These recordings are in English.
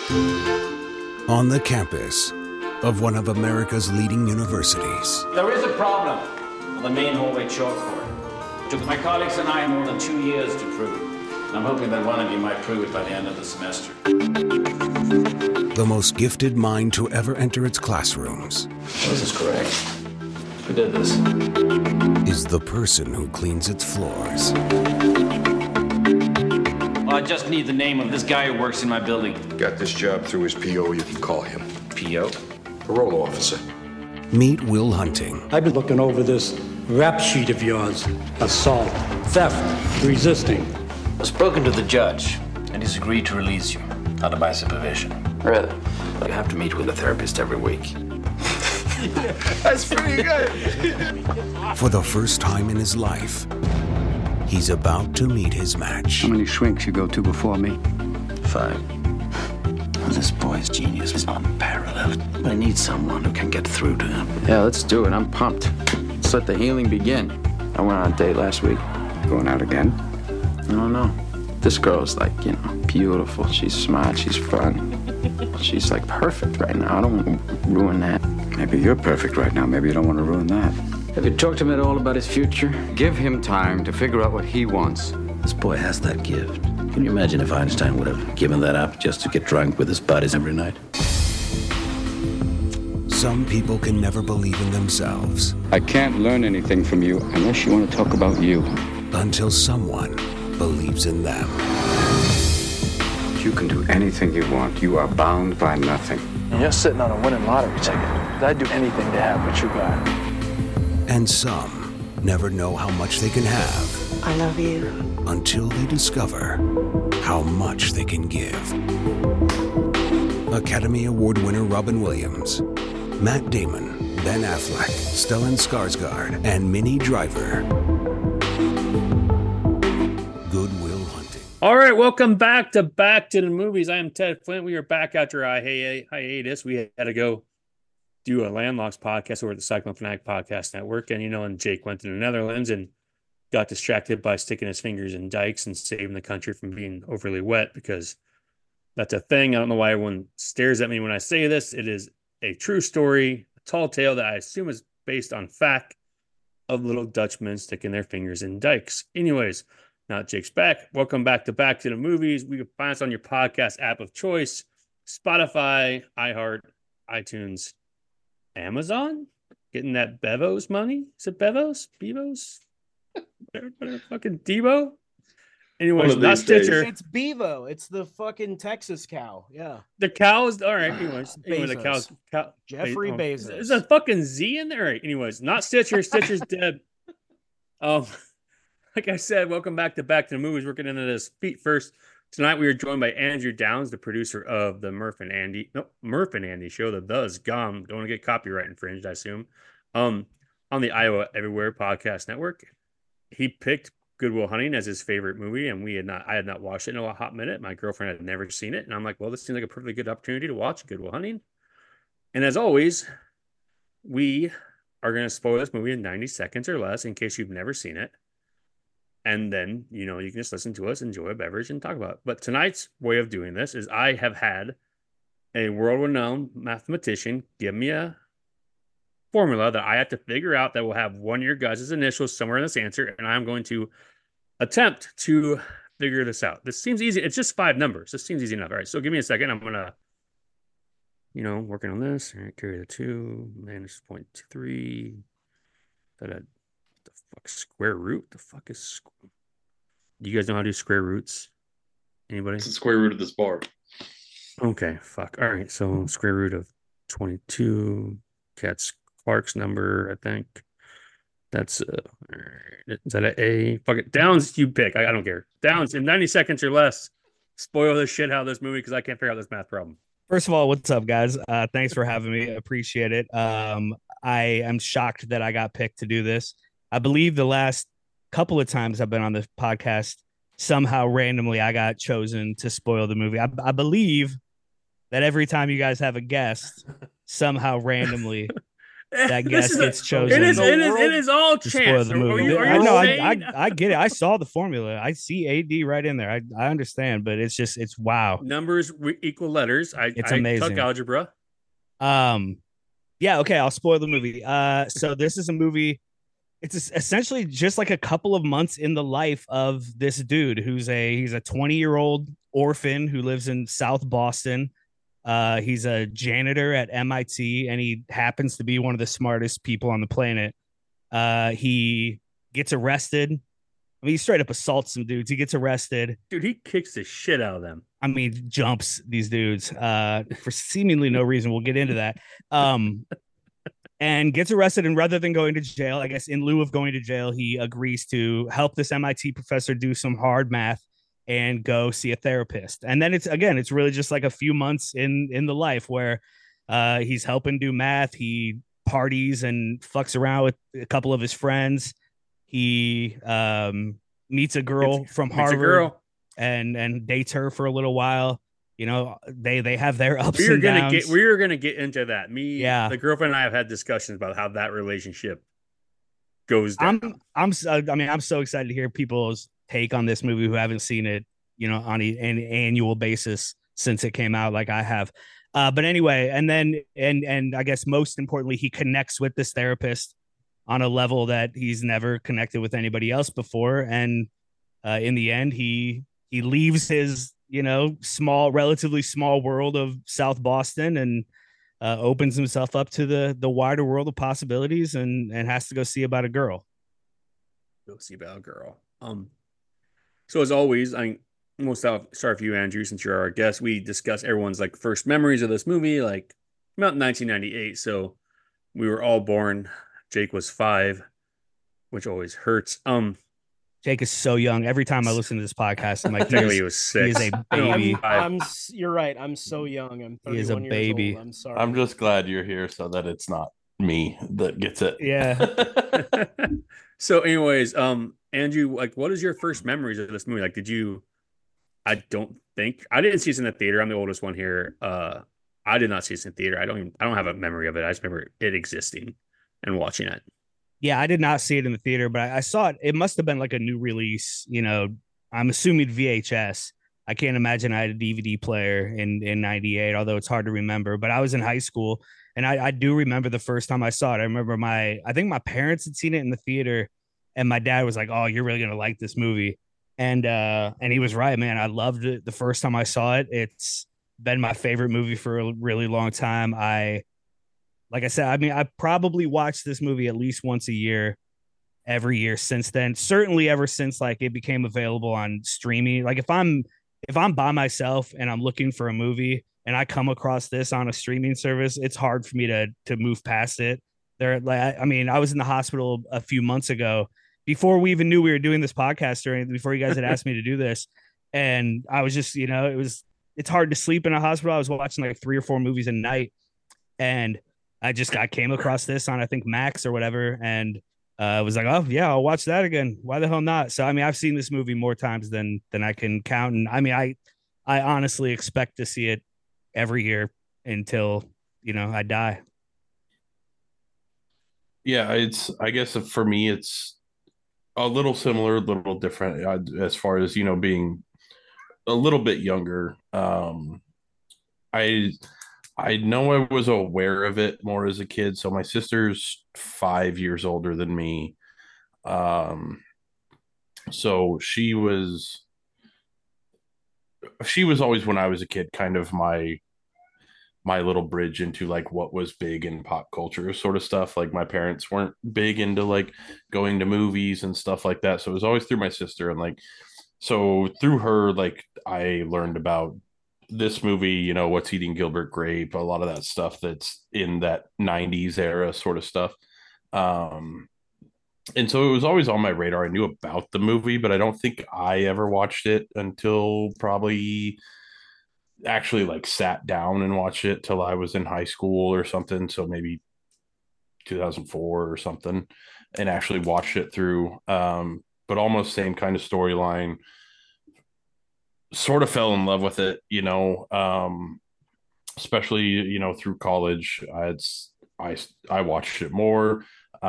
On the campus of one of America's leading universities. There is a problem on the main hallway chalkboard. It took my colleagues and I more than 2 years to prove it. I'm hoping that one of you might prove it by the end of the semester. The most gifted mind to ever enter its classrooms. This is correct. Who did this? Is the person who cleans its floors. I just need the name of this guy who works in my building. Got this job through his PO, you can call him. P.O.? Parole officer. Meet Will Hunting. I've been looking over this rap sheet of yours. Assault, theft, resisting. I've spoken to the judge, and he's agreed to release you under my supervision. Really? But you have to meet with a therapist every week. That's pretty good. For the first time in his life, he's about to meet his match. How many shrinks you go to before me? 5. This boy's genius is unparalleled. I need someone who can get through to him. Yeah, let's do it. I'm pumped. Let's let the healing begin. I went on a date last week. Going out again? I don't know. This girl's like, beautiful. She's smart. She's fun. She's like perfect right now. I don't want to ruin that. Maybe you're perfect right now. Maybe you don't want to ruin that. Have you talked to him at all about his future? Give him time to figure out what he wants. This boy has that gift. Can you imagine if Einstein would have given that up just to get drunk with his buddies every night? Some people can never believe in themselves. I can't learn anything from you unless you want to talk about you. Until someone believes in them. You can do anything you want. You are bound by nothing. And you're sitting on a winning lottery ticket. I'd do anything to have what you got. And some never know how much they can have. I love you. Until they discover how much they can give. Academy Award winner Robin Williams, Matt Damon, Ben Affleck, Stellan Skarsgård, and Minnie Driver. Good Will Hunting. All right, welcome back to the Movies. I am Ted Flint. We are back after a hiatus. We had to go do a Landlocks podcast over at the Cyclone Fanatic Podcast Network. And Jake went to the Netherlands and got distracted by sticking his fingers in dikes and saving the country from being overly wet, because that's a thing. I don't know why everyone stares at me when I say this. It is a true story, a tall tale that I assume is based on fact of little Dutchmen sticking their fingers in dikes. Anyways, now Jake's back. Welcome back to the Movies. We can find us on your podcast app of choice, Spotify, iHeart, iTunes, Amazon. Getting that Bevos money. Is it Bevos? Bevos? Whatever, fucking Devo. Anyways, not Stitcher. It's Bevo. It's the fucking Texas cow. Yeah. The cows. All right. Anyways, the cows. Jeffrey Bezos. There's a fucking Z in there. All right. Anyways, not Stitcher. Stitcher's dead. Like I said, welcome back to the Movies. We're getting into this feet first. Tonight we are joined by Andrew Downs, the producer of the Murph and Andy show. The is gone. Don't want to get copyright infringed, I assume. On the Iowa Everywhere Podcast Network. He picked Good Will Hunting as his favorite movie, and I had not watched it in a hot minute. My girlfriend had never seen it, and I'm like, well, this seems like a perfectly good opportunity to watch Good Will Hunting. And as always, we are going to spoil this movie in 90 seconds or less in case you've never seen it. And then, you can just listen to us, enjoy a beverage, and talk about it. But tonight's way of doing this is I have had a world-renowned mathematician give me a formula that I have to figure out that will have one of your guys' initials somewhere in this answer, and I'm going to attempt to figure this out. This seems easy. It's just 5 numbers. This seems easy enough. All right, so give me a second. I'm going to, working on this. All right, carry the 2, minus 0.23. The fuck, square root? The fuck is... Do you guys know how to do square roots? Anybody? It's the square root of this bar. Okay, fuck. All right, so square root of 22. Cat's Clark's number, I think. That's is that an A? Fuck it. Downs, you pick. I don't care. Downs in 90 seconds or less. Spoil the shit out of this movie because I can't figure out this math problem. First of all, what's up, guys? Thanks for having me. Appreciate it. I am shocked that I got picked to do this. I believe the last couple of times I've been on the podcast, somehow randomly I got chosen to spoil the movie. I believe that every time you guys have a guest, somehow randomly that guest gets chosen. It is all to chance. spoil the movie. Are I you know. insane? I get it. I saw the formula. I see AD right in there. I understand, but it's wow. Numbers equal letters. It's I amazing. took algebra. Yeah. Okay. I'll spoil the movie. So this is a movie. It's essentially just like a couple of months in the life of this dude he's a 20-year-old orphan who lives in South Boston. He's a janitor at MIT, and he happens to be one of the smartest people on the planet. He gets arrested. I mean, he straight up assaults some dudes. He gets arrested. Dude, he kicks the shit out of them. I mean, jumps these dudes for seemingly no reason. We'll get into that. And gets arrested. And rather than going to jail, I guess in lieu of going to jail, he agrees to help this MIT professor do some hard math and go see a therapist. And then it's really just like a few months in the life where he's helping do math. He parties and fucks around with a couple of his friends. He meets a girl from Harvard and dates her for a little while. You know, they have their ups and downs. We're gonna get into that. The girlfriend and I have had discussions about how that relationship goes down. I'm so excited to hear people's take on this movie who haven't seen it, you know, on an annual basis since it came out, like I have. But anyway, and then I guess most importantly, he connects with this therapist on a level that he's never connected with anybody else before. And in the end, he leaves his, you know, relatively small world of South Boston and opens himself up to the wider world of possibilities and has to go see about a girl. So as always, we'll start with you, Andrew, since you're our guest. We discuss everyone's like first memories of this movie, like about 1998. So we were all born. Jake was 5, which always hurts. Jake is so young. Every time I listen to this podcast, I'm like, he was 6. He is a baby. You're right. I'm so young. I'm 31 he is a baby. Years old. I'm sorry. I'm just glad you're here so that it's not me that gets it. Yeah. So anyways, Andrew, like, what is your first memories of this movie? Like, I didn't see this in the theater. I'm the oldest one here. I did not see this in the theater. I don't have a memory of it. I just remember it existing and watching it. Yeah, I did not see it in the theater, but I saw it. It must have been like a new release, you know, I'm assuming VHS. I can't imagine I had a DVD player in 98, although it's hard to remember. But I was in high school, and I do remember the first time I saw it. I remember I think my parents had seen it in the theater, and my dad was like, "Oh, you're really going to like this movie." And he was right, man. I loved it the first time I saw it. It's been my favorite movie for a really long time. Like I said, I mean, I probably watched this movie at least once a year, every year since then. Certainly ever since like it became available on streaming. Like if I'm by myself and I'm looking for a movie and I come across this on a streaming service, it's hard for me to move past it. I was in the hospital a few months ago before we even knew we were doing this podcast or before you guys had asked me to do this. And I was just, you know, it's hard to sleep in a hospital. I was watching like 3 or 4 movies a night, and I came across this on, I think, Max or whatever. And I was like, oh yeah, I'll watch that again. Why the hell not? So, I mean, I've seen this movie more times than I can count. And I mean, I honestly expect to see it every year until, you know, I die. Yeah. I guess for me, it's a little similar, a little different as far as, you know, being a little bit younger. I know I was aware of it more as a kid. So my sister's 5 years older than me. So she was always, when I was a kid, kind of my little bridge into like what was big in pop culture sort of stuff. Like my parents weren't big into like going to movies and stuff like that. So it was always through my sister. And like, so through her, like I learned about this movie, you know, What's Eating Gilbert Grape, a lot of that stuff that's in that 90s era sort of stuff. And so it was always on my radar. I knew about the movie, but I don't think I ever watched it until probably actually like sat down and watched it till I was in high school or something. So maybe 2004 or something, and actually watched it through. But almost same kind of storyline. Sort of fell in love with it, you know, especially, you know, through college. I watched it more.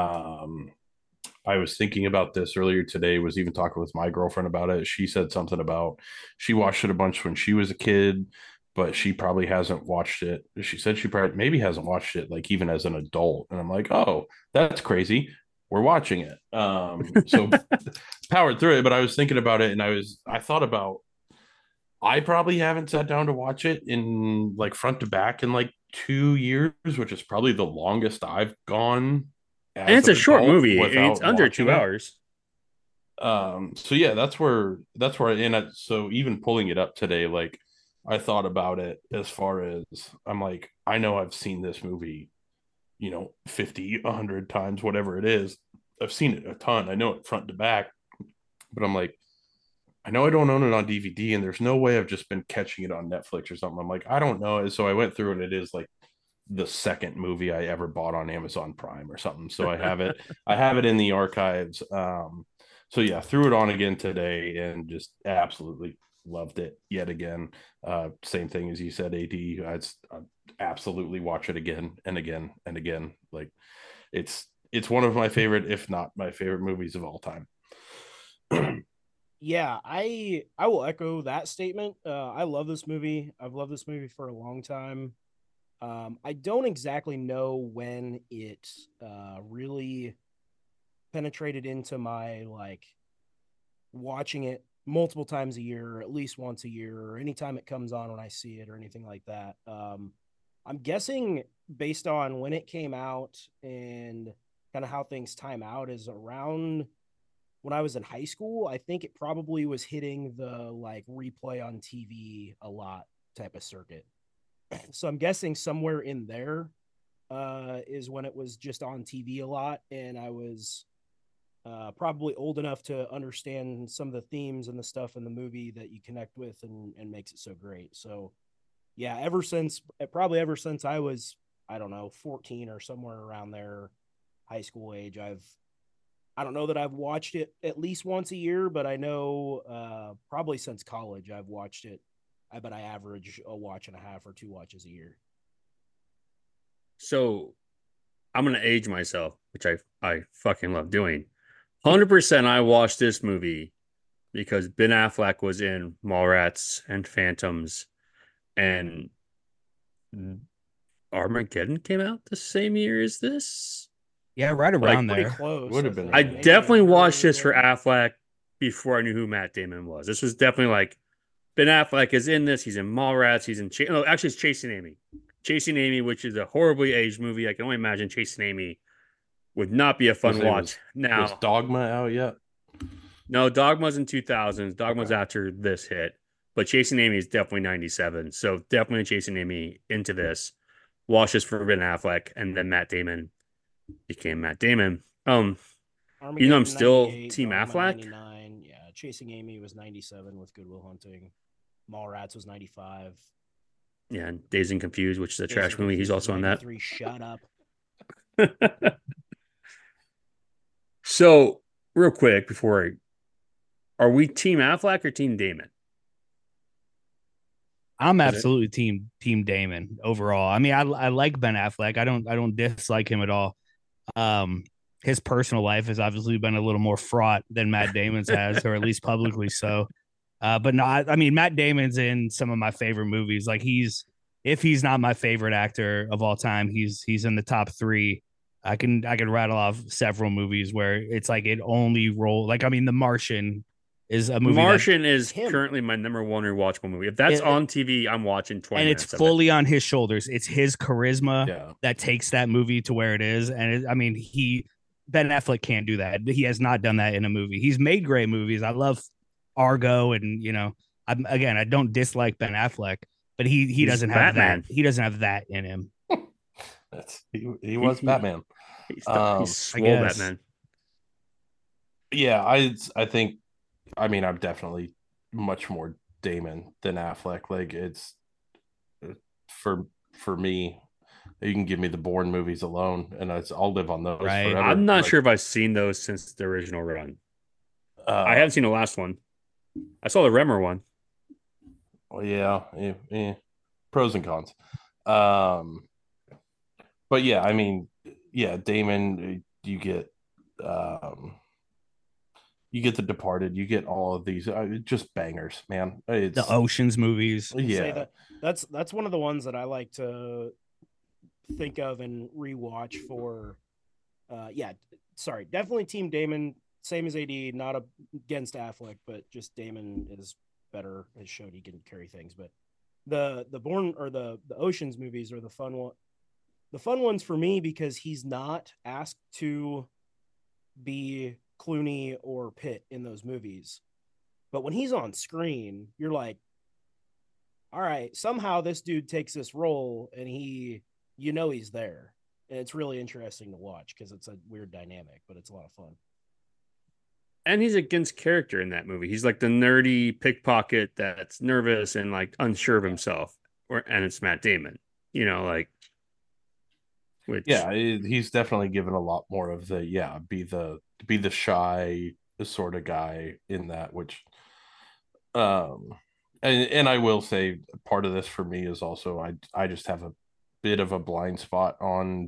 I was thinking about this earlier today, was even talking with my girlfriend about it. She said something about she watched it a bunch when she was a kid, but she probably hasn't watched it. She said she probably maybe hasn't watched it like even as an adult. And I'm like, oh, that's crazy. We're watching it. So powered through it. But I was thinking about it and I thought about I probably haven't sat down to watch it in like front to back in like 2 years, which is probably the longest I've gone. And it's a short movie. It's under 2 it. hours. So yeah, that's where so even pulling it up today, like I thought about it as far as I'm like, I know I've seen this movie, 50, 100 times, whatever it is. I've seen it a ton. I know it front to back, but I'm like, I know I don't own it on DVD, and there's no way I've just been catching it on Netflix or something. I'm like, I don't know. So I went through and it is like the second movie I ever bought on Amazon Prime or something. So I have it. I have it in the archives. So yeah, threw it on again today and just absolutely loved it yet again. Same thing as you said, AD. I'd absolutely watch it again and again and again. Like it's one of my favorite, if not my favorite movies of all time. Yeah, I will echo that statement. I love this movie. I've loved this movie for a long time. I don't exactly know when it really penetrated into my like watching it multiple times a year, or at least once a year, or anytime it comes on when I see it or anything like that. I'm guessing based on when it came out and kind of how things time out is around when I was in high school. I think it probably was hitting the like replay on TV a lot type of circuit. So I'm guessing somewhere in there is when it was just on TV a lot, and I was probably old enough to understand some of the themes and the stuff in the movie that you connect with and makes it so great. So yeah, ever since I was, I don't know, 14 or somewhere around there, high school age, I don't know that I've watched it at least once a year, but I know probably since college I've watched it. I bet I average a watch and a half or 2 watches a year. So I'm going to age myself, which I fucking love doing. 100% I watched this movie because Ben Affleck was in Mallrats and Phantoms, and Armageddon came out the same year as this. Yeah, right around there. Close, would have been. I definitely watched this for Affleck before I knew who Matt Damon was. This was definitely like Ben Affleck is in this. He's in Mallrats. He's in actually it's Chasing Amy. Chasing Amy, which is a horribly aged movie. I can only imagine Chasing Amy would not be a fun watch. Now, was Dogma out yet? No, Dogma's in 2000s. Dogma's after this hit, but Chasing Amy is definitely 97. So definitely Chasing Amy into this. Watch this for Ben Affleck, and then Matt Damon became Matt Damon. I'm still Team Affleck. 99. Yeah, Chasing Amy was 97 with Good Will Hunting. Mallrats was 95. Yeah, and Dazed and Confused, which is a trash movie. He's also on that. Shut up. So, real quick, are we Team Affleck or Team Damon? I'm absolutely team Damon overall. I mean, I like Ben Affleck. I don't dislike him at all. His personal life has obviously been a little more fraught than Matt Damon's has, or at least publicly so. But no, I mean, Matt Damon's in some of my favorite movies. Like if he's not my favorite actor of all time, he's in the top 3. I can rattle off several movies where it's like it only roll. Like, I mean, The Martian is a movie. Martian is currently my number 1 rewatchable movie. If that's on TV, I'm watching 20 and minutes. And it's fully on his shoulders. It's his charisma that takes that movie to where it is. And Ben Affleck can't do that. He has not done that in a movie. He's made great movies. I love Argo, and I don't dislike Ben Affleck, but he doesn't have Batman. that. He doesn't have that in him. He was Batman. He's swole Batman. Yeah, I think. I mean, I'm definitely much more Damon than Affleck. Like it's for me. You can give me the Bourne movies alone, and I'll live on those forever. I'm not sure if I've seen those since the original run. I haven't seen the last one. I saw the Remmer one. Well, yeah. Pros and cons. But yeah, I mean, yeah, Damon, um you get The Departed, you get all of these just bangers, man. The It's Oceans movies. I'll say yeah. that that's one of the ones that I like to think of and rewatch for. Yeah, sorry, definitely Team Damon. Same as AD, not against Affleck, but just Damon is better. Has showed he can carry things. But the Born or the Oceans movies are the fun one. The fun ones for me because he's not asked to be Clooney or Pitt in those movies. But when he's on screen, you're like, all right, somehow this dude takes this role and he's there. And it's really interesting to watch because it's a weird dynamic, but it's a lot of fun. And he's against character in that movie. He's like the nerdy pickpocket that's nervous and like unsure of himself. And it's Matt Damon, like which Yeah, he's definitely given a lot more of the be the shy sort of guy in that, which um and I will say part of this for me is also I just have a bit of a blind spot on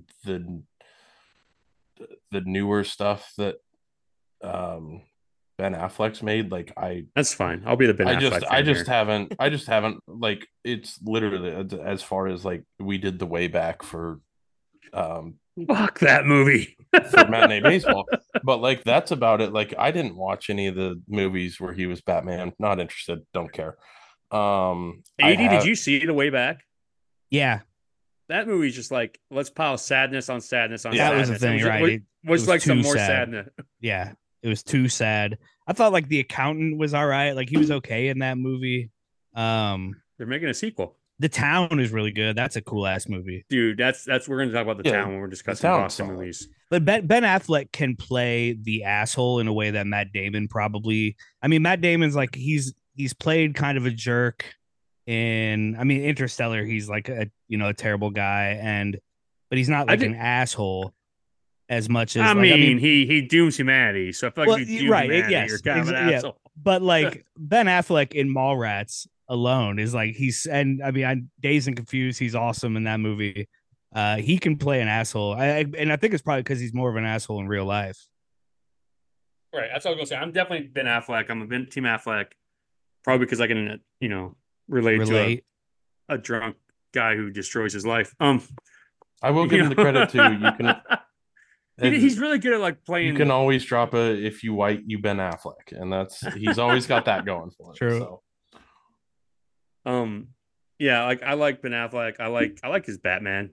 the newer stuff that um Ben Affleck's made. Like that's fine. I'll be the Ben Affleck fan I just here. haven't like it's literally as far as like we did the way back for Fuck that movie. for matinee baseball, but like that's about it. Like I didn't watch any of the movies where he was Batman. Not interested. Don't care. Did you see The Way Back? Yeah, that movie's just like let's pile sadness on sadness on that sadness. was the thing, right? It was like some more sadness. Yeah, it was too sad. I thought like The Accountant was all right. Like he was okay in that movie. They're making a sequel. The Town is really good. That's a cool ass movie, dude. That's we're going to talk about The Town when we're discussing Boston movies. But Ben Affleck can play the asshole in a way that Matt Damon probably. I mean, Matt Damon's like he's played kind of a jerk in. I mean, Interstellar. He's like a terrible guy, but he's not like an asshole as much as. I mean, he dooms humanity. So I feel like you right, humanity, yes, you're kind of an asshole. But like Ben Affleck in Mallrats alone is like I'm Dazed and Confused. He's awesome in that movie. He can play an asshole. And I think it's probably because he's more of an asshole in real life. Right. That's what I was gonna say. I'm definitely Ben Affleck. I'm a Team Affleck, probably because I can, relate to a drunk guy who destroys his life. I will give him the credit too. You can. He's really good at like playing. You can always drop a if you white you Ben Affleck, and he's always got that going for him. True. So. Yeah, like I like Ben Affleck. I like his Batman.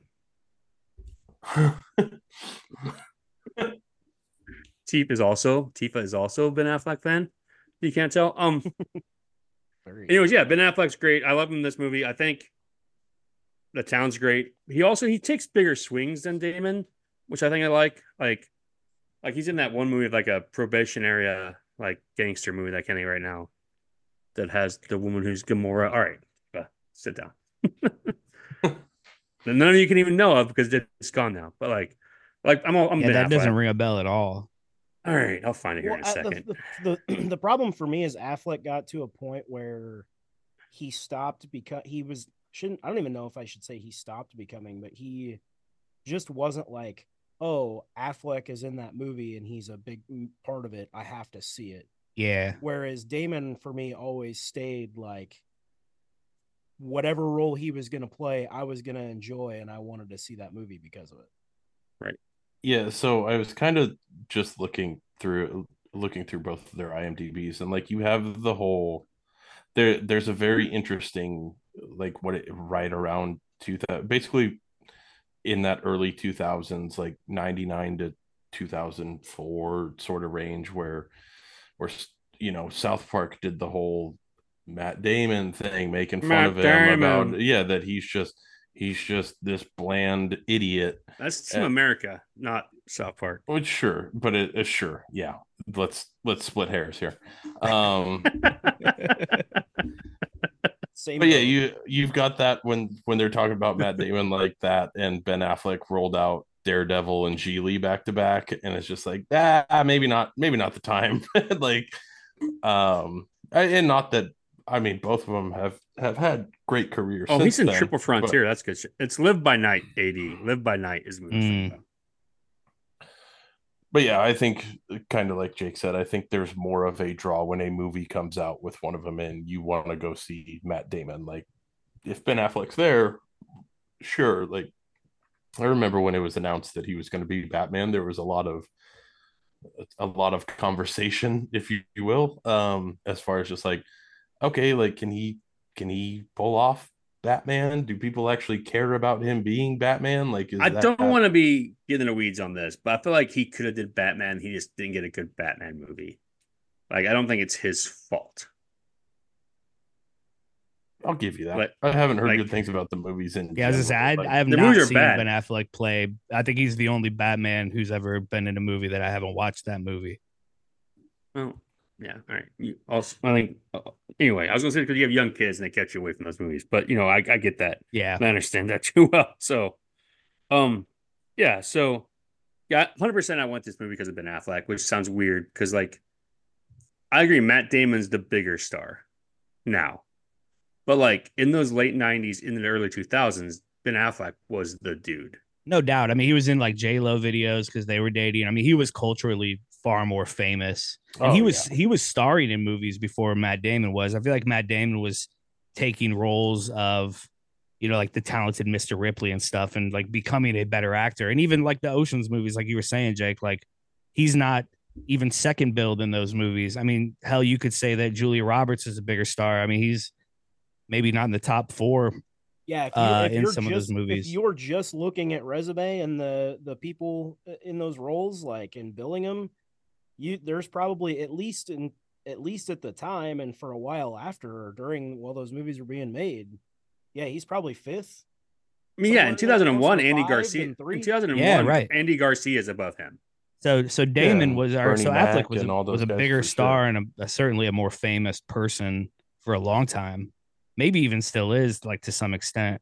Tifa is also Ben Affleck fan. You can't tell. Anyways, yeah, Ben Affleck's great. I love him in this movie. I think The Town's great. He takes bigger swings than Damon, which I think I like. Like he's in that one movie like a probationary like gangster movie that I can't think right now that has the woman who's Gamora. All right, sit down. None of you can even know of because it's gone now. But like I'm that doesn't ring a bell at all. All right, I'll find it here in a second. The problem for me is Affleck got to a point where he stopped because I don't even know if I should say he stopped becoming, but he just wasn't like, oh, Affleck is in that movie and he's a big part of it. I have to see it. Yeah. Whereas Damon for me always stayed like whatever role he was going to play, I was going to enjoy and I wanted to see that movie because of it. Right. Yeah, so I was kind of just looking through both of their IMDb's and like you have the whole there's a very interesting like right around 2000 basically in that early 2000s like 99 to 2004 sort of range where South Park did the whole Matt Damon thing making fun of him about that he's just this bland idiot. That's Team America, not South Park. Well, sure, but sure, yeah. Let's split hairs here. Same. But yeah, you've got that when they're talking about Matt Damon like that, and Ben Affleck rolled out Daredevil and Geely back to back, and it's just like maybe not the time. Like, and not that I mean both of them have have had great careers. Oh, he's in then, Triple Frontier. That's good. It's Live by Night. Live by Night is movie. But yeah, I think kind of like Jake said, I think there's more of a draw when a movie comes out with one of them in. You want to go see Matt Damon. Like if Ben Affleck's there, sure. Like I remember when it was announced that he was going to be Batman, there was a lot of conversation, if you will, as far as just like, okay, like can he pull off Batman? Do people actually care about him being Batman? Like, I don't want to be getting the weeds on this, but I feel like he could have did Batman. He just didn't get a good Batman movie. Like, I don't think it's his fault. I'll give you that. But, I haven't heard good things about the movies. Yeah, as I have not seen Ben Affleck play. I think he's the only Batman who's ever been in a movie that I haven't watched that movie. Well, yeah. All right. I think. Anyway, I was gonna say because you have young kids and they catch you away from those movies, but I get that. Yeah, I understand that too well. So, yeah. So, yeah, 100%. I want this movie because of Ben Affleck, which sounds weird because, like, I agree. Matt Damon's the bigger star now, but like in those late '90s, in the early 2000s, Ben Affleck was the dude. No doubt. I mean, he was in like J-Lo videos because they were dating. I mean, he was culturally far more famous. And he was starring in movies before Matt Damon was. I feel like Matt Damon was taking roles of, like the talented Mr. Ripley and stuff and like becoming a better actor. And even like the Ocean's movies, like you were saying, Jake, like he's not even second billed in those movies. I mean, hell, you could say that Julia Roberts is a bigger star. I mean, he's maybe not in the top 4. Yeah, in some of those movies. If you're just looking at resume and the people in those roles, like in Billingham, there's probably at least at the time and for a while after or during while those movies were being made, yeah, he's probably 5th. I mean, yeah, in 2001, Andy Garcia. In 2001, yeah, right. Andy Garcia is above him. So Damon was, or so Affleck was a bigger star sure. and certainly a more famous person for a long time. Maybe even still is, like, to some extent.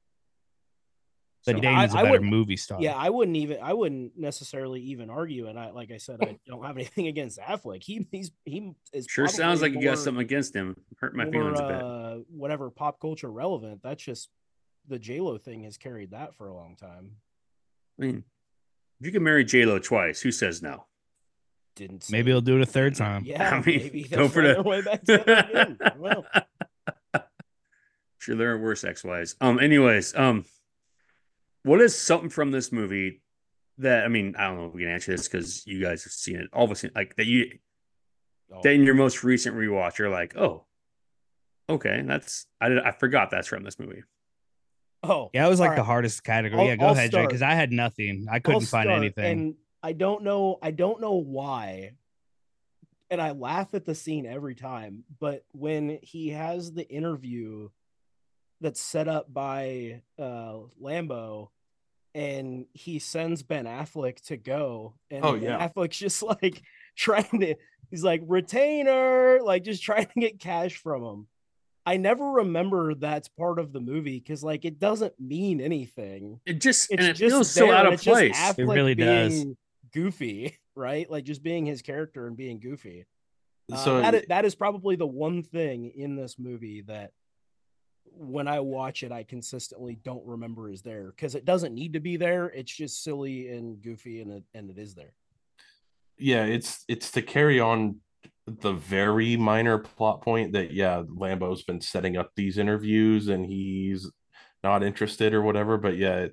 But Damon's a better movie star. Yeah, I wouldn't necessarily even argue. And like I said, I don't have anything against Affleck. He is sure sounds like you got something against him. Hurt my feelings a bit. Whatever pop culture relevant. That's just the J-Lo thing has carried that for a long time. I mean, if you can marry J-Lo twice, who says no? Maybe he'll do it a third time. Yeah, I mean, maybe they'll find their way back together again. Well. Sure, there are worse ex-wives. Anyways, what is something from this movie that, I mean, I don't know if we can answer this because you guys have seen it, all of us, like that that in your most recent rewatch, you're like, oh, okay, I forgot that's from this movie. Oh, yeah, it was like the hardest category. Yeah, go ahead, Jay, because I had nothing. I couldn't find anything. And I don't know why. And I laugh at the scene every time, but when he has the interview that's set up by Lambo and he sends Ben Affleck to go and Ben Affleck's just like he's like retainer, like just trying to get cash from him. I never remember that's part of the movie because like it doesn't mean anything. It feels so out of place. It really does. Goofy, right? Like just being his character and being goofy. So that is probably the one thing in this movie that when I watch it, I consistently don't remember is there because it doesn't need to be there. It's just silly and goofy, and it is there. Yeah, it's to carry on the very minor plot point that Lambo's been setting up these interviews and he's not interested or whatever. But yeah,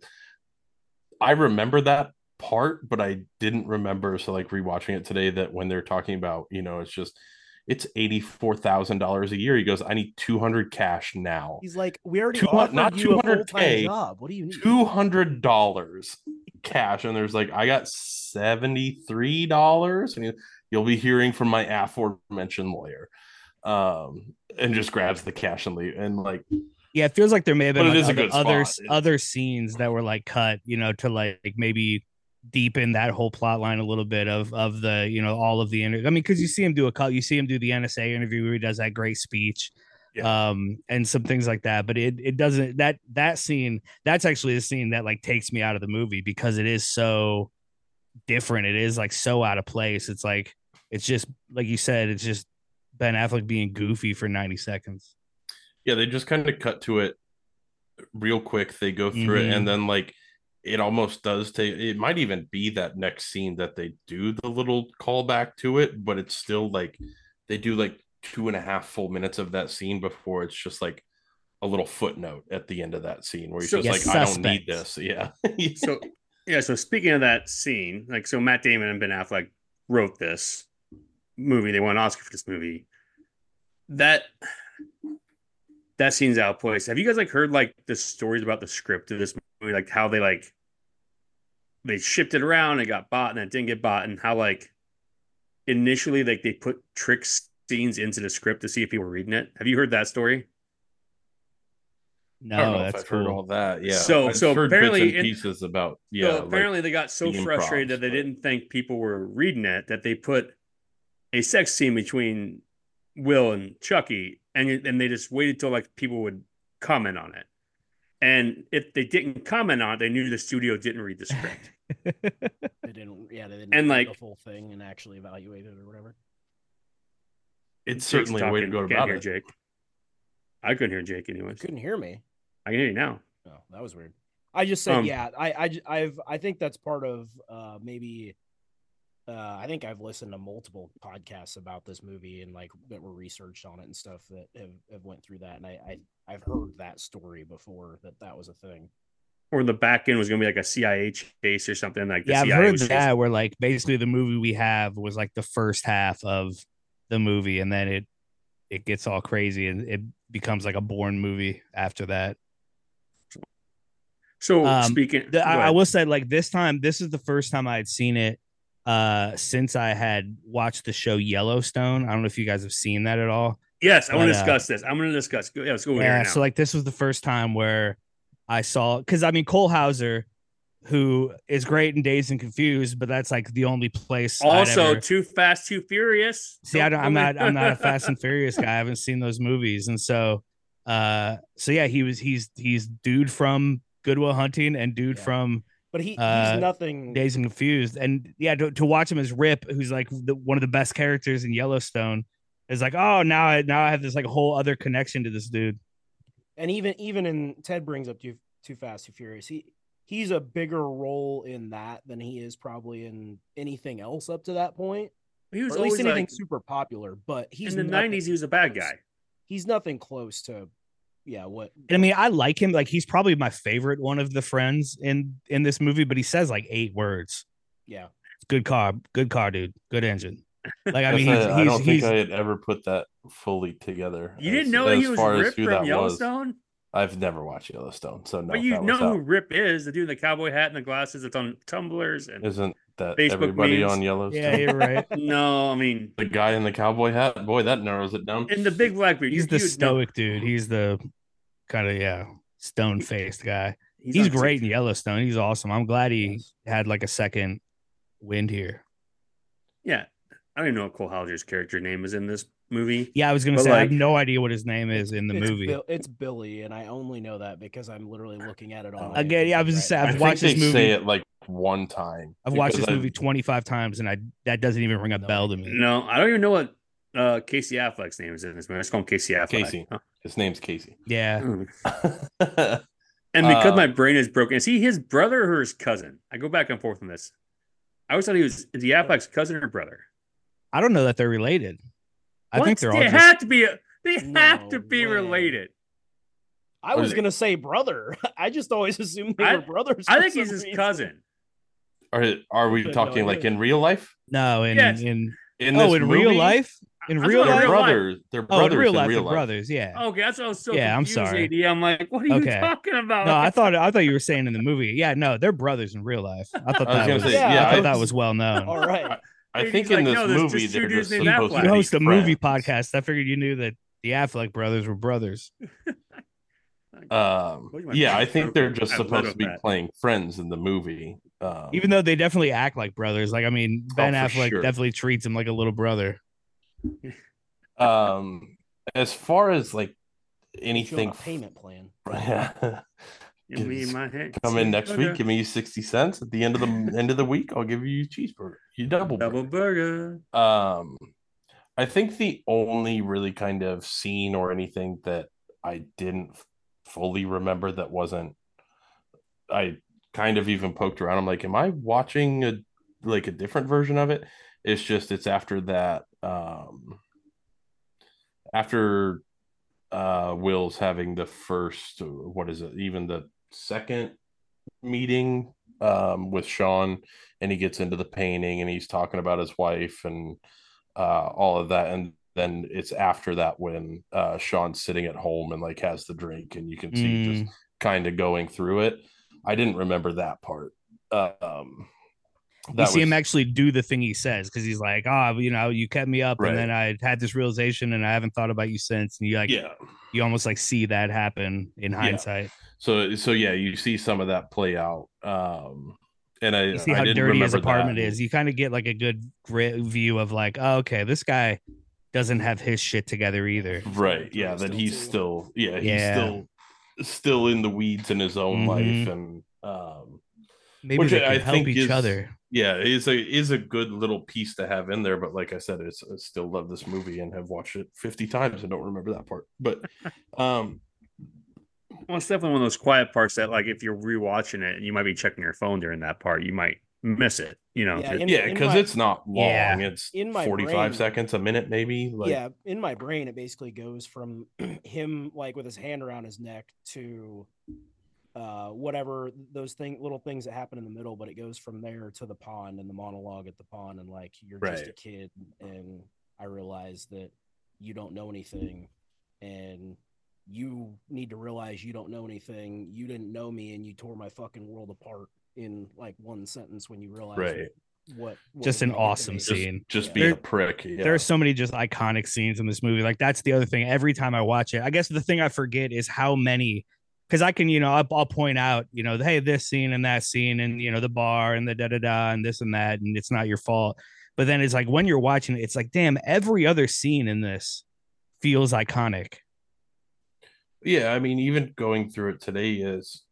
I remember that part, but I didn't remember. So like rewatching it today, that when they're talking about, it's $84,000 a year. He goes, I need 200 cash now. He's like, we already offered you a full-time job. What do you need? $200 cash. And there's like, I got $73. And you'll be hearing from my aforementioned lawyer. And just grabs the cash and leave. And like, yeah, it feels like there may have been like other scenes that were like cut, to like maybe deepen that whole plot line a little bit of the, all of the interview. I mean, because you see him do the NSA interview where he does that great speech, and some things like that. But it doesn't, that scene, that's actually the scene that like takes me out of the movie because it is so different. It is like so out of place. It's like, it's just like you said, it's just Ben Affleck being goofy for 90 seconds. Yeah, they just kind of cut to it real quick. They go through it, and then like it almost does take. It might even be that next scene that they do the little callback to it, but it's still like they do like 2.5 full minutes of that scene before it's just like a little footnote at the end of that scene where he's just like, I don't need this. Yeah. So speaking of that scene, like, so Matt Damon and Ben Affleck wrote this movie. They won an Oscar for this movie. That scene's out of place. Have you guys like heard like the stories about the script of this movie, like how they shipped it around and got bought and it didn't get bought, and how like initially like they put trick scenes into the script to see if people were reading it? Have you heard that story? No, that's cool. Heard all that. Yeah. So apparently pieces about apparently they got so frustrated that they didn't think people were reading it that they put a sex scene between Will and Chucky, and they just waited till like people would comment on it. And if they didn't comment on it, they knew the studio didn't read the script. They didn't and read like the full thing and actually evaluate it or whatever. It's certainly a way to go about it. Jake. I couldn't hear Jake anyways. Couldn't hear me. I can hear you now. Oh, that was weird. I just said, I think that's part of maybe. I think I've listened to multiple podcasts about this movie and like that were researched on it and stuff that have went through that, and I've heard that story before that was a thing. Or the back end was going to be like a CIA case or something like that. Yeah, I've heard that where like basically the movie we have was like the first half of the movie, and then it gets all crazy and it becomes like a Bourne movie after that. So I will say, like, this is the first time I had seen it since I had watched the show Yellowstone. I don't know if you guys have seen that at all. Yes, I want to discuss this. I'm going to discuss. Yeah, let's go here now. So like this was the first time where I saw, because I mean Cole Hauser, who is great in Dazed and Confused, but that's like the only place. Also, Too Fast, Too Furious. See, I'm not a Fast and Furious guy. I haven't seen those movies, and so yeah, he's dude from Good Will Hunting and dude from. But he's nothing. Dazed and Confused, and yeah, to watch him as Rip, who's like one of the best characters in Yellowstone, is like, oh, now I have this like whole other connection to this dude. And even in Ted brings up Too Fast, Too Furious, he's a bigger role in that than he is probably in anything else up to that point. He was or at least anything like, super popular, but he's in the 90s. He was a bad guy. He's nothing close to. Yeah, what? I mean, I like him. Like, he's probably my favorite one of the friends in this movie, but he says like 8 words. Yeah, good car, dude, good engine. Like, I mean, I don't think I had ever put that fully together. You didn't know he was Rip from Yellowstone? I've never watched Yellowstone, so no. But you know who Rip is? The dude in the cowboy hat and the glasses that's on tumblers and isn't that Facebook everybody memes. on Yellowstone? Yeah, you're right. No, I mean the guy in the cowboy hat. Boy, that narrows it down. And the big black dude. He's the stoic dude. He's the kind of stone faced guy. He's great in Yellowstone. He's awesome. I'm glad he had like a second wind here. Yeah, I don't even know what Cole Hauser's character name is in this movie. Yeah, I was gonna say I have no idea what his name is in the movie. It's Billy, and I only know that because I'm literally looking at it on. Again, yeah, I was just saying I've watched this movie. Say it like one time. I've watched this movie 25 times, and that doesn't even ring a bell to me. No, I don't even know what Casey Affleck's name is in this movie. Let's call him Casey Affleck. Casey. His name's Casey. Yeah. And because my brain is broken, is he his brother or his cousin? I go back and forth on this. I always thought is he Affleck's cousin or brother? I don't know that they're related. I think they're all have to be. They have to be related. I was gonna say brother. I just always assumed they were brothers. I think he's his cousin. Are we talking like in real life? No, in real life. In real life, they're brothers. In real life, they're brothers. Yeah. Okay, that's what I was so. Yeah, confused, I'm sorry. AD. I'm like, what are you talking about? No, I thought you were saying in the movie. Yeah, no, they're brothers in real life. I thought that was well known. All right. I think in this movie they're just supposed to you host a be movie friends. podcast. I figured you knew that the Affleck brothers were brothers. Yeah, I think they're just supposed to be playing friends in the movie. Even though they definitely act like brothers. Like, I mean, Ben Affleck definitely treats him like a little brother. As far as like anything payment plan. Give me my hand. Come in next week, give me 60 cents at the end of the week. I'll give you a cheeseburger. You double burger. I think the only really kind of scene or anything that I didn't fully remember that wasn't. I kind of even poked around. I'm like, am I watching a different version of it? It's just it's after that. After Will's having the first, what is it? Even the second meeting with Sean, and he gets into the painting and he's talking about his wife and all of that, and then it's after that when Sean's sitting at home and like has the drink and you can see just kind of going through it. I didn't remember that part. You see him actually do the thing he says, because he's like, you kept me up, and then I had this realization and I haven't thought about you since. And you almost like see that happen in hindsight. So yeah, you see some of that play out. And you see how dirty his apartment is. You kind of get like a good view of like, oh, okay, this guy doesn't have his shit together either. Right. Yeah. That he's still still in the weeds in his own life, and maybe which they can help each other. Yeah, is a good little piece to have in there. But like I said, I still love this movie and have watched it 50 times and don't remember that part. But well, it's definitely one of those quiet parts that, like, if you're rewatching it and you might be checking your phone during that part, you might miss it. Because it's not long. Yeah. It's in 45 seconds, a minute, maybe. In my brain, it basically goes from him like with his hand around his neck to whatever those little things that happen in the middle, but it goes from there to the pond and the monologue at the pond, and like, you're just a kid and I realize that you don't know anything and you need to realize you don't know anything. You didn't know me and you tore my fucking world apart in like one sentence when you realize what just an awesome scene. Just being a prick. There are so many just iconic scenes in this movie. Like, that's the other thing. Every time I watch it, I guess the thing I forget is how many, because I can, I'll point out, hey, this scene and that scene and, the bar and the da-da-da and this and that, and it's not your fault. But then it's like, when you're watching it, it's like, damn, every other scene in this feels iconic. Yeah, I mean, even going through it today is,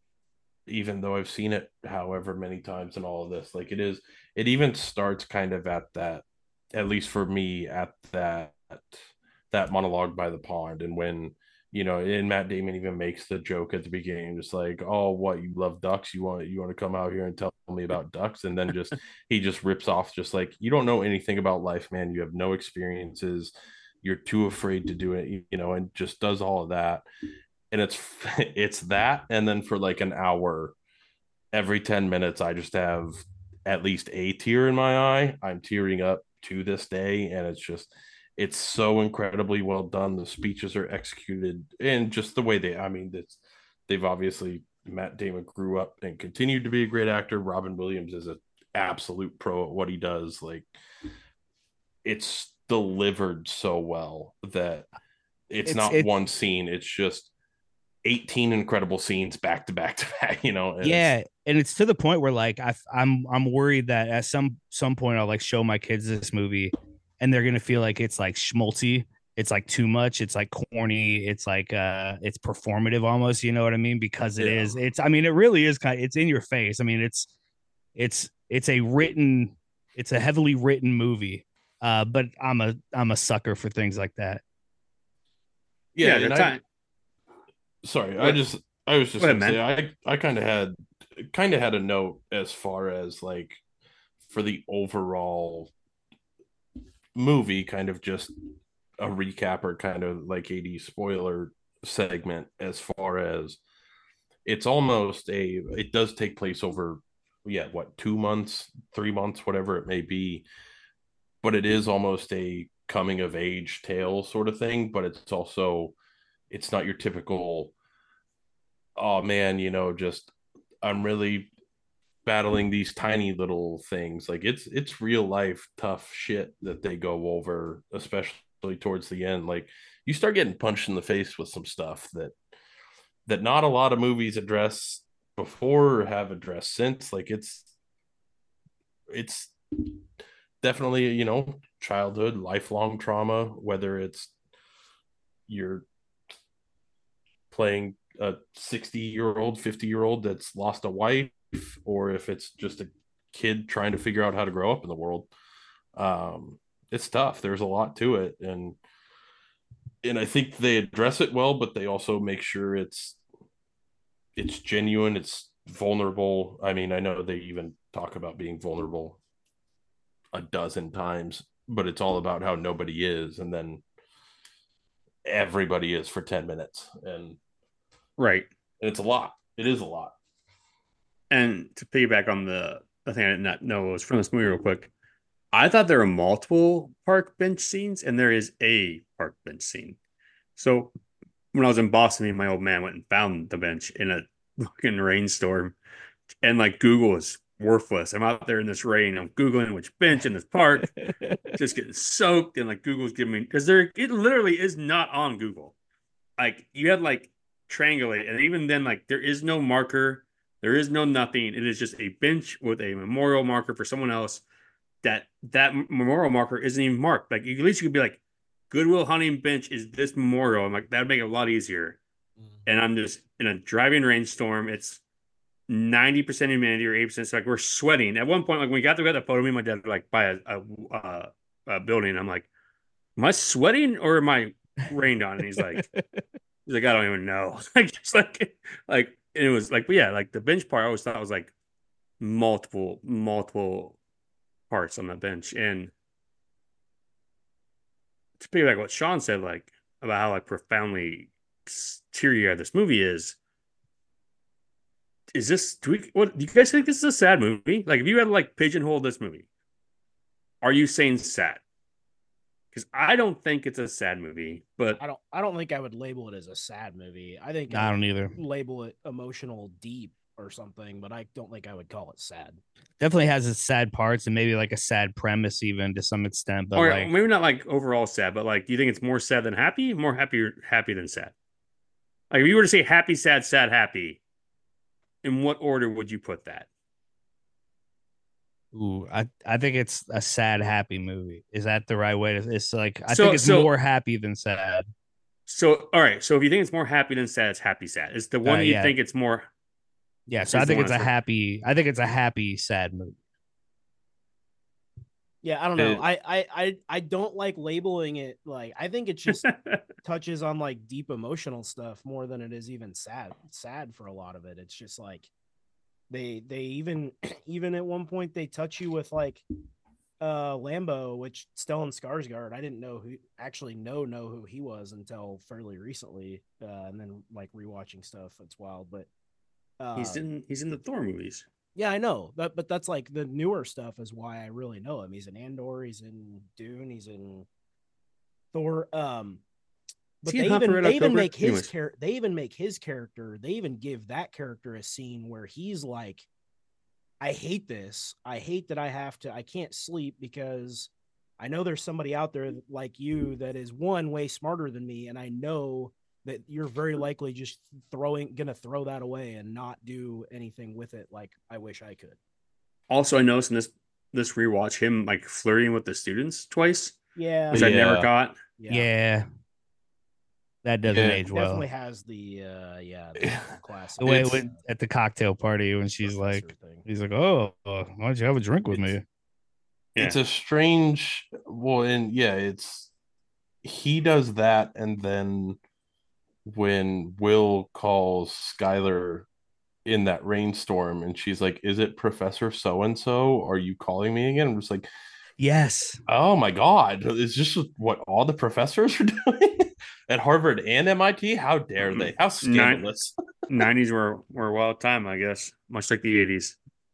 even though I've seen it however many times and all of this, like, it even starts kind of at that, at least for me, at that monologue by the pond. And when, and Matt Damon even makes the joke at the beginning, just like, oh, what, you love ducks? You want to come out here and tell me about ducks? And then he just rips off, just like, you don't know anything about life, man. You have no experiences. You're too afraid to do it, and just does all of that. And it's that. And then for like an hour, every 10 minutes, I just have at least a tear in my eye. I'm tearing up to this day. And it's so incredibly well done. The speeches are executed, and just the way they've obviously, Matt Damon grew up and continued to be a great actor. Robin Williams is an absolute pro at what he does. Like, it's delivered so well that it's not one scene. It's just 18 incredible scenes back to back to back, and it's to the point where like I'm worried that at some point I'll like show my kids this movie and they're gonna feel like it's like schmaltzy, it's like too much, it's like corny, it's like it's performative almost, you know what I mean? Because it is, it really is it's in your face. I mean, it's a heavily written movie, but I'm a sucker for things like that. Sorry, I was just gonna say, I kind of had a note as far as like for the overall movie, kind of just a recap or kind of like 80s spoiler segment, as far as it's almost it does take place over 2 months, 3 months, whatever it may be, but it is almost a coming of age tale sort of thing. But it's also, it's not your typical, oh man, just I'm really battling these tiny little things. Like, it's real life tough shit that they go over, especially towards the end. Like, you start getting punched in the face with some stuff that not a lot of movies address before or have addressed since. Like, it's definitely, childhood, lifelong trauma, whether it's you're playing a 60-year-old, 50-year-old that's lost a wife, or if it's just a kid trying to figure out how to grow up in the world. It's tough. There's a lot to it. And and I think they address it well, but they also make sure it's genuine, it's vulnerable. I mean, I know they even talk about being vulnerable a dozen times, but it's all about how nobody is, and then everybody is for 10 minutes. And Right. it's a lot. It is a lot. And to piggyback on the thing I did not know was from this movie real quick, I thought there were multiple park bench scenes, and there is a park bench scene. So when I was in Boston, me and my old man went and found the bench in a fucking rainstorm, and like Google is worthless. I'm out there in this rain. I'm Googling which bench in this park, just getting soaked, and like Google's giving me because it literally is not on Google. Like you had like triangulate, and even then, like there is no marker, there is no nothing. It is just a bench with a memorial marker for someone else. That memorial marker isn't even marked. Like at least you could be like, Goodwill Hunting Bench is this memorial. I'm like, that'd make it a lot easier. And I'm just in a driving rainstorm. It's 90% humidity or 8%. So like we're sweating. At one point, like when we got the photo, me and my dad were like by a building. I'm like, am I sweating or am I rained on? And he's like, I don't even know. Like just like it was like, but yeah, like the bench part, I always thought was like multiple parts on the bench. And to piggyback what Sean said, like about how like profoundly teary-eyed this movie is this do you guys think this is a sad movie? Like if you had to like pigeonhole this movie, are you saying sad? Because I don't think it's a sad movie, but I don't think I would label it as a sad movie. I think I don't either. Label it emotional deep or something, but I don't think I would call it sad. Definitely has its sad parts and maybe like a sad premise even to some extent. But or like maybe not like overall sad, but like do you think it's more sad than happy? More happy than sad? Like if you were to say happy, sad, sad, happy, in what order would you put that? Ooh, I think it's a sad, happy movie. Is that the right way to? It's like I think it's more happy than sad. So all right, so if you think it's more happy than sad, it's happy sad. Is the one you think it's more? Yeah, so I think it's a happy. I think it's a happy, sad movie. Yeah, I don't know. I don't like labeling it like I think it just touches on like deep emotional stuff more than it is even sad for a lot of it. It's just like they even at one point they touch you with like Lambo, which Stellan Skarsgård, I didn't know who he was until fairly recently, and then like rewatching stuff. It's wild, but he's in the Thor movies. Yeah, I know that, but that's like the newer stuff is why I really know him. He's in Andor, he's in Dune, he's in Thor. But they even make his character. They even give that character a scene where he's like, "I hate this. I hate that I can't sleep because I know there's somebody out there like you that is way smarter than me, and I know that you're very likely just gonna throw that away and not do anything with it like I wish I could." Also, I noticed in this rewatch him like flirting with the students twice. Yeah. Which I never got. Yeah. That doesn't age well. Definitely has the classic. The way it went at the cocktail party when she's like, he's like, "Oh, why don't you have a drink with me?" It's a strange. Well, and yeah, he does that, and then when Will calls Skylar in that rainstorm, and she's like, "Is it Professor So and So? Are you calling me again?" I'm just like, "Yes." Oh my God! It's just what all the professors are doing at Harvard and MIT. How dare they? How scandalous! 90s were a wild time, I guess, much like the 80s.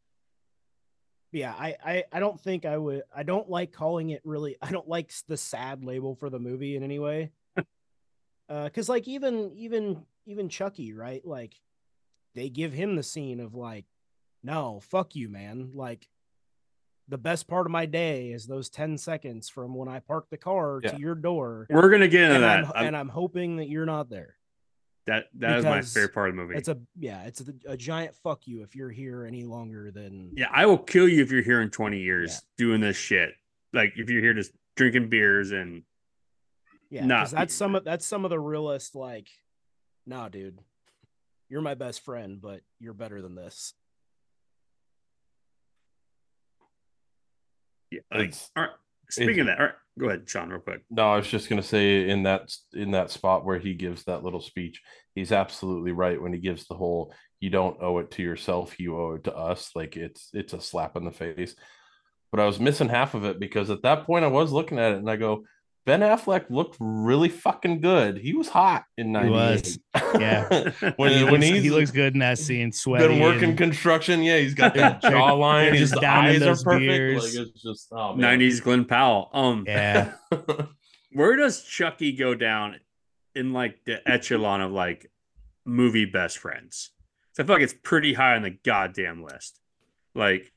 Yeah, I don't think I would. I don't like calling it really. I don't like the sad label for the movie in any way. Because like even Chucky, right? Like they give him the scene of like, "No, fuck you, man." Like the best part of my day is those 10 seconds from when I park the car to your door. We're gonna get into that, and I'm hoping that you're not there. That is my favorite part of the movie. It's a giant fuck you if you're here any longer than. Yeah, I will kill you if you're here in 20 years doing this shit. Like if you're here just drinking beers and. Yeah, because that's some of the realest like, nah, dude, you're my best friend, but you're better than this. Yeah, like speaking of that, all right, go ahead, Sean, real quick. No, I was just gonna say in that spot where he gives that little speech, he's absolutely right when he gives the whole "you don't owe it to yourself, you owe it to us." Like it's a slap in the face. But I was missing half of it because at that point I was looking at it and I go, Ben Affleck looked really fucking good. He was hot in '98. He was, yeah. He looks good in that scene, sweaty. Been working construction, yeah. He's got that jawline. His eyes are perfect. Beers. Like it's just 90s Glenn Powell. Yeah. Where does Chucky go down in like the echelon of like movie best friends? So I feel like it's pretty high on the goddamn list. Like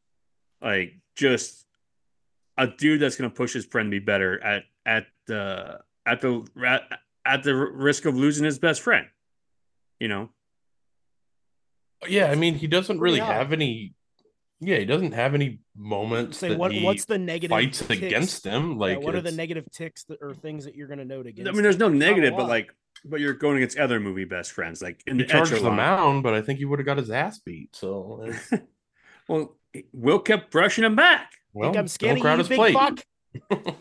just a dude that's gonna push his friend to be better at the risk of losing his best friend. You know? Yeah, I mean, he doesn't really have any. Yeah, he doesn't have any moments. Say what's the negative fights ticks? against him? Like, what are the negative ticks or things that you're going to note against? I mean, there's no negative, but you're going against other movie best friends. Like in he the charged echelon. the mound, but I think he would have got his ass beat. So, well, Will kept brushing him back. Well, think I'm skinny, don't crowd you his big plate. fuck.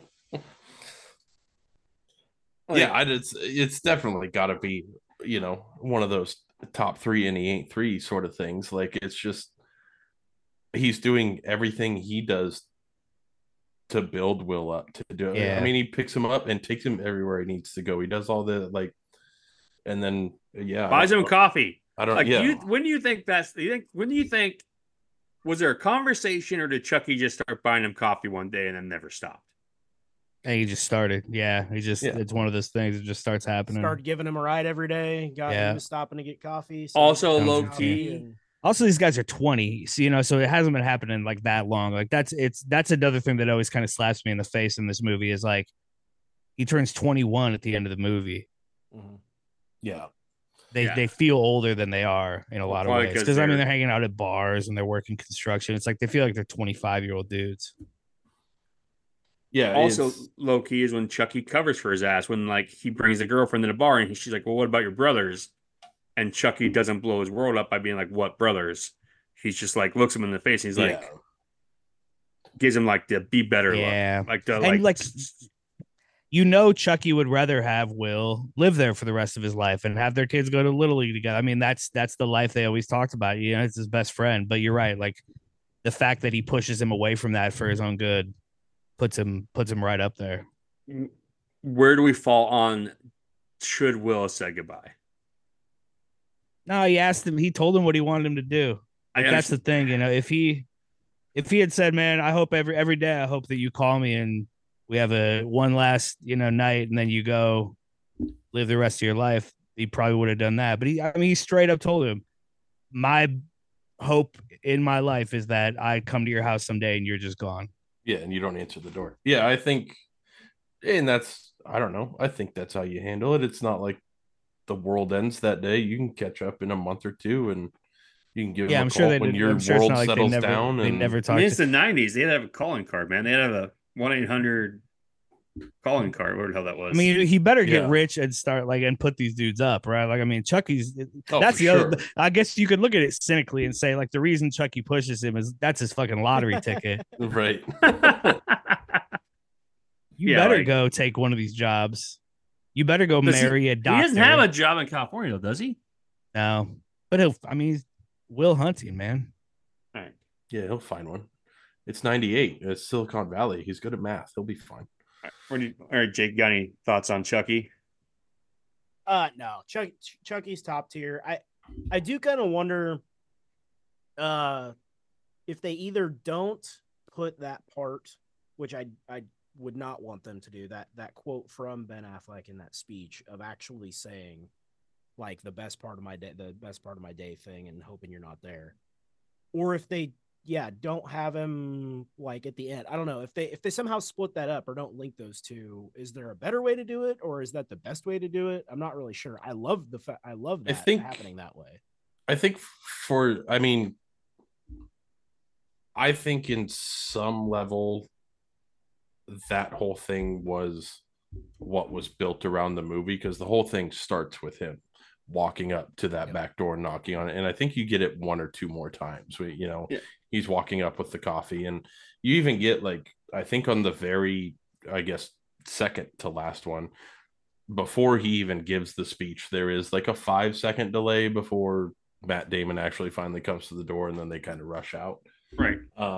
Yeah, it's definitely got to be, one of those top 3 and he ain't 3 sort of things. Like it's just he's doing everything he does to build Will up to do it. Yeah. I mean, he picks him up and takes him everywhere he needs to go. He does all the and then buys him coffee. I don't. Like, yeah. when do you think when do you think was there a conversation or did Chucky just start buying him coffee one day and then never stopped? And he just started. Yeah. It's one of those things that just starts happening. Started giving him a ride every day. He was stopping to get coffee. Also low key. Also, these guys are 20, so it hasn't been happening like that long. Like that's another thing that always kind of slaps me in the face in this movie is like he turns 21 at the end of the movie. Mm-hmm. Yeah. They feel older than they are in a lot of ways. Because I mean they're hanging out at bars and they're working construction. It's like they feel like they're 25-year-old dudes. Yeah. Also, low key is when Chucky covers for his ass when like he brings the girlfriend to the bar and she's like, "Well, what about your brothers?" And Chucky doesn't blow his world up by being like, "What brothers?" He's just like looks him in the face. And he's like, gives him like the be better look. Like the Chucky would rather have Will live there for the rest of his life and have their kids go to Little League together. I mean, that's the life they always talked about. It's his best friend. But you're right. Like the fact that he pushes him away from that for his own good puts him right up there. Where do we fall on should Will say goodbye? No, he asked him. He told him what he wanted him to do. Like, that's the thing, If he had said, "Man, I hope every day, I hope that you call me and we have one last night, and then you go live the rest of your life," he probably would have done that. But he straight up told him, "My hope in my life is that I come to your house someday and you're just gone." Yeah, and you don't answer the door. Yeah, I think, and I don't know. I think that's how you handle it. It's not like the world ends that day. You can catch up in a month or two, and you can give them a call when your world settles down. They never talk. It's the '90s. They'd have a calling card, man. They'd have a 1-800 calling card. What the hell that was? I mean, he better get rich and start and put these dudes up, right? Like, I mean, Chucky's. That's the other. I guess you could look at it cynically and say, like, the reason Chucky pushes him is that's his fucking lottery ticket, right? You better go take one of these jobs. You better go marry a doctor. He doesn't have a job in California, though, does he? No, but he's Will Hunting, man. All right. Yeah, he'll find one. It's '98. It's Silicon Valley. He's good at math. He'll be fine. All right, Jake, got any thoughts on Chucky? No, Chucky's top tier. I do kind of wonder if they either don't put that part, which I would not want them to do, that quote from Ben Affleck in that speech of actually saying like the best part of my day thing and hoping you're not there, or if they don't have him like at the end. I don't know if they somehow split that up or don't link those two. Is there a better way to do it, or is that the best way to do it? I'm not really sure. I love that happening that way. I think I think in some level that whole thing was what was built around the movie, because the whole thing starts with him walking up to that back door, knocking on it, and I think you get it one or two more times. He's walking up with the coffee, and you even get like I think on the very, I guess, second to last one, before he even gives the speech, there is like a 5 second delay before Matt Damon actually finally comes to the door, and then they kind of rush out. Right.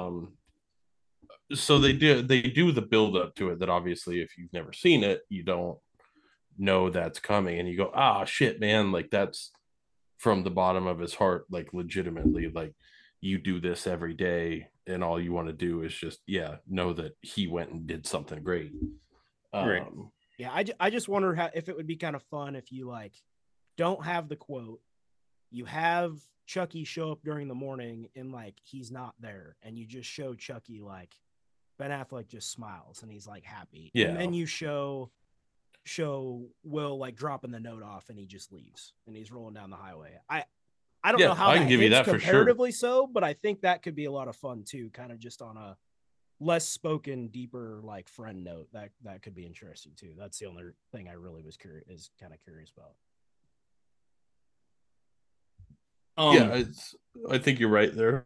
So they do the build up to it that obviously if you've never seen it, you don't know that's coming, and you go, ah, shit, man, like that's from the bottom of his heart, like legitimately, like you do this every day, and all you want to do is just know that he went and did something great. Right. Yeah, I just wonder if it would be kind of fun if you like don't have the quote, you have Chucky show up during the morning and like he's not there, and you just show Chucky like Ben Affleck just smiles and he's like happy, and then you show Will like dropping the note off and he just leaves and he's rolling down the highway. I don't know how I can give you that for sure. Comparatively so, but I think that could be a lot of fun too, kind of just on a less spoken, deeper like friend note. That could be interesting too. That's the only thing I really was curious about. I think you're right there.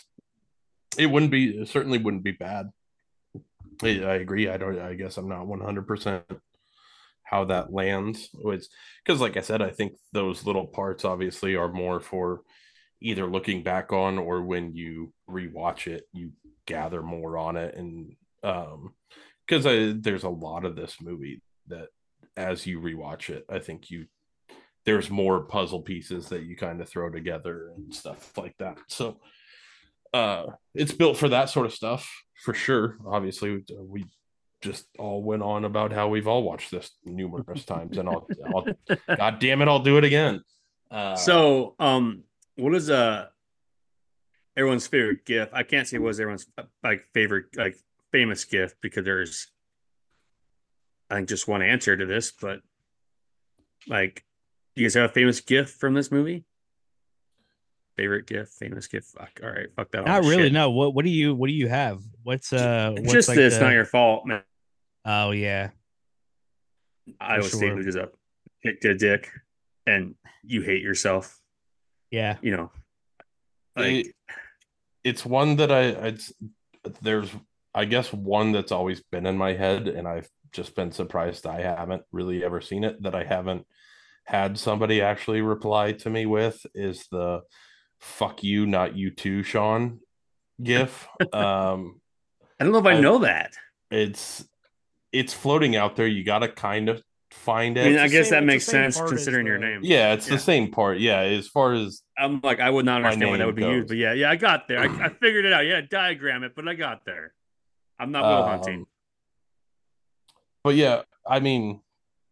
It certainly wouldn't be bad. I agree. I guess I'm not 100% how that lands. It's because, like I said, I think those little parts obviously are more for either looking back on, or when you rewatch it, you gather more on it. And because there's a lot of this movie that as you rewatch it, I think there's more puzzle pieces that you kind of throw together and stuff like that. So it's built for that sort of stuff for sure. Obviously, we just all went on about how we've all watched this numerous times, and I'll God damn it, I'll do it again. So what is everyone's favorite GIF? I can't say what was everyone's like favorite like famous GIF, because there's I think just one answer to this, but like, do you guys have a famous GIF from this movie? Favorite GIF, famous GIF. Fuck. All right, fuck that. Not really. Shit. No. What do you have? What's just like it's not your fault, man. Oh yeah. Iowa State loses up dick, and you hate yourself. Yeah. You know, like it's one that there's I guess one that's always been in my head, and I've just been surprised I haven't really ever seen it, that I haven't had somebody actually reply to me with, is the "fuck you, not you too, Sean" GIF. I don't know if I know that. It's floating out there. You got to kind of find it. I mean, I guess that makes sense considering your name. Yeah, it's the same part. Yeah, as far as I'm like, I would not understand why that would be used, but yeah, I got there. I figured it out. Yeah, diagram it, but I got there. I'm not Will Hunting. But yeah, I mean,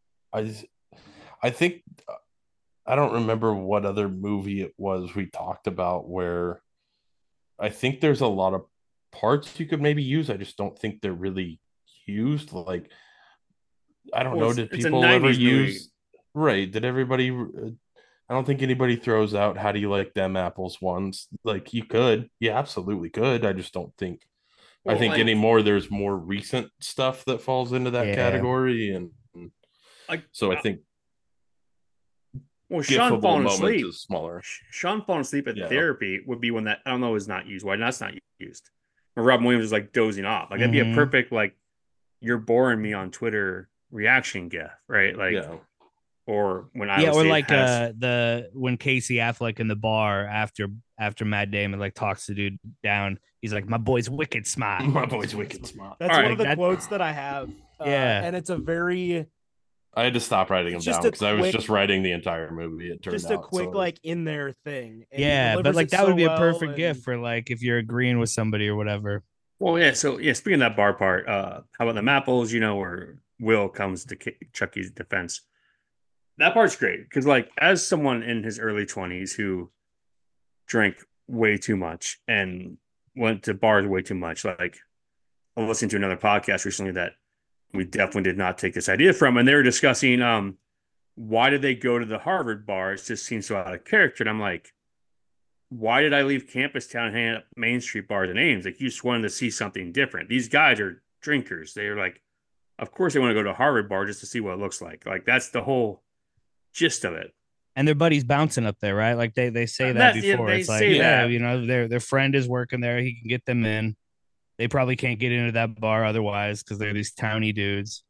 I think I don't remember what other movie it was we talked about where I think there's a lot of parts you could maybe use. I just don't think they're really used. Like, I don't know. Did people ever use? Right. Did everybody? I don't think anybody throws out "how do you like them apples" ones. Like, you could. You absolutely could. I just don't think. I think anymore there's more recent stuff that falls into that category, and so I think. Well, Sean falling asleep is smaller. Sean falling asleep at therapy would be one that I don't know is not used. Why that's not used? Or Robin Williams is like dozing off. Like that'd be a perfect like you're boring me on Twitter reaction GIF, right? Like, or when I or like when Casey Affleck in the bar after Matt Damon like talks the dude down. He's like, "My boy's wicked smart." My boy's wicked smart. That's one of the quotes that I have. And it's a very. I had to stop writing them down because I was just writing the entire movie. It turned just a quick like in there thing. And but like that would be a perfect GIF for like if you're agreeing with somebody or whatever. Well, yeah. So yeah, speaking of that bar part, how about the Mapples? You know, where Will comes to Chucky's defense. That part's great because, like, as someone in his early 20s who drank way too much and went to bars way too much, like, I listened to another podcast recently that we definitely did not take this idea from, and they were discussing why did they go to the Harvard bar? It just seems so out of character. And I'm like, why did I leave campus town and hang out at Main Street bars and Ames? Like, you just wanted to see something different. These guys are drinkers. They're like, of course they want to go to a Harvard bar just to see what it looks like. Like, that's the whole gist of it. And their buddy's bouncing up there, right? Like they say that before. It's like, you know, their friend is working there. He can get them in. They probably can't get into that bar otherwise because they're these towny dudes.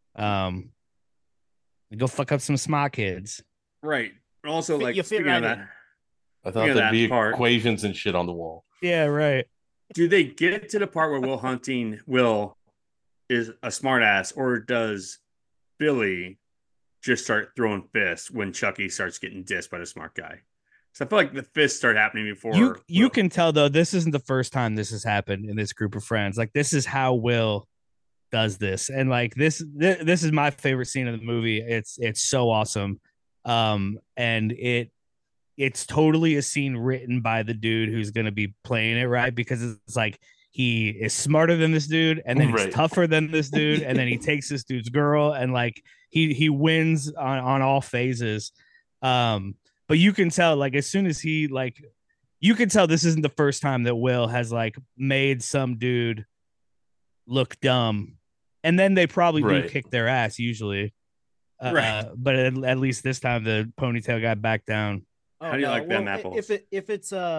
Go fuck up some smart kids. Right. Also, like, you fit speaking right of that, in. I thought there'd be equations and shit on the wall. Yeah, right. Do they get to the part where Will is a smartass, or does Billy just start throwing fists when Chucky starts getting dissed by the smart guy? So I feel like the fists start happening before. You can tell though, this isn't the first time this has happened in this group of friends. Like, this is how Will does this, and like this is my favorite scene of the movie. It's so awesome, and it's totally a scene written by the dude who's going to be playing it, right? Because it's like he is smarter than this dude, and then he's tougher than this dude, and then he takes this dude's girl, and like he wins on all phases. But you can tell, like, as soon as he, like, you can tell this isn't the first time that Will has like made some dude look dumb, and then they probably do kick their ass usually. But at least this time the ponytail guy backed down. How do you like Ben Apples? If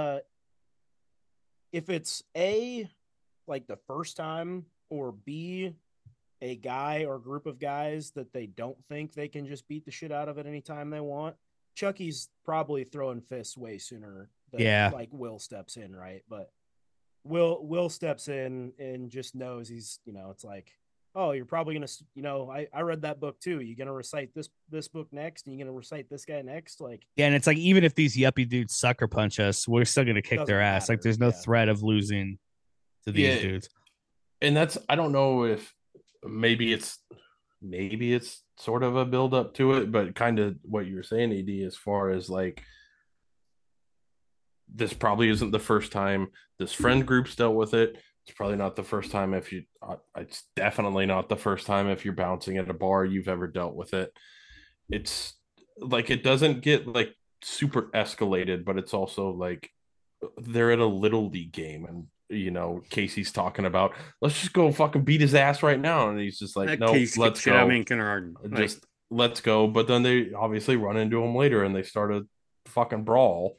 it's A, like the first time, or B, a guy or group of guys that they don't think they can just beat the shit out of at any time they want, Chucky's probably throwing fists way sooner than like Will steps in, right? But Will steps in and just knows he's, it's like, oh, you're probably gonna, I read that book too. You're gonna recite this book next, and you're gonna recite this guy next, like. Yeah, and it's like, even if these yuppie dudes sucker punch us, we're still gonna kick their ass. Like, there's no threat of losing to these dudes. And I don't know if maybe it's sort of a build up to it, but kind of what you were saying, AD, as far as like, this probably isn't the first time this friend group's dealt with it. It's probably not the first time it's definitely not the first time if you're bouncing at a bar you've ever dealt with it. It's like, it doesn't get like super escalated, but it's also like they're at a little league game, and Casey's talking about, let's just go fucking beat his ass right now, and he's just like, no, let's go. Just let's go. But then they obviously run into him later, and they start a fucking brawl.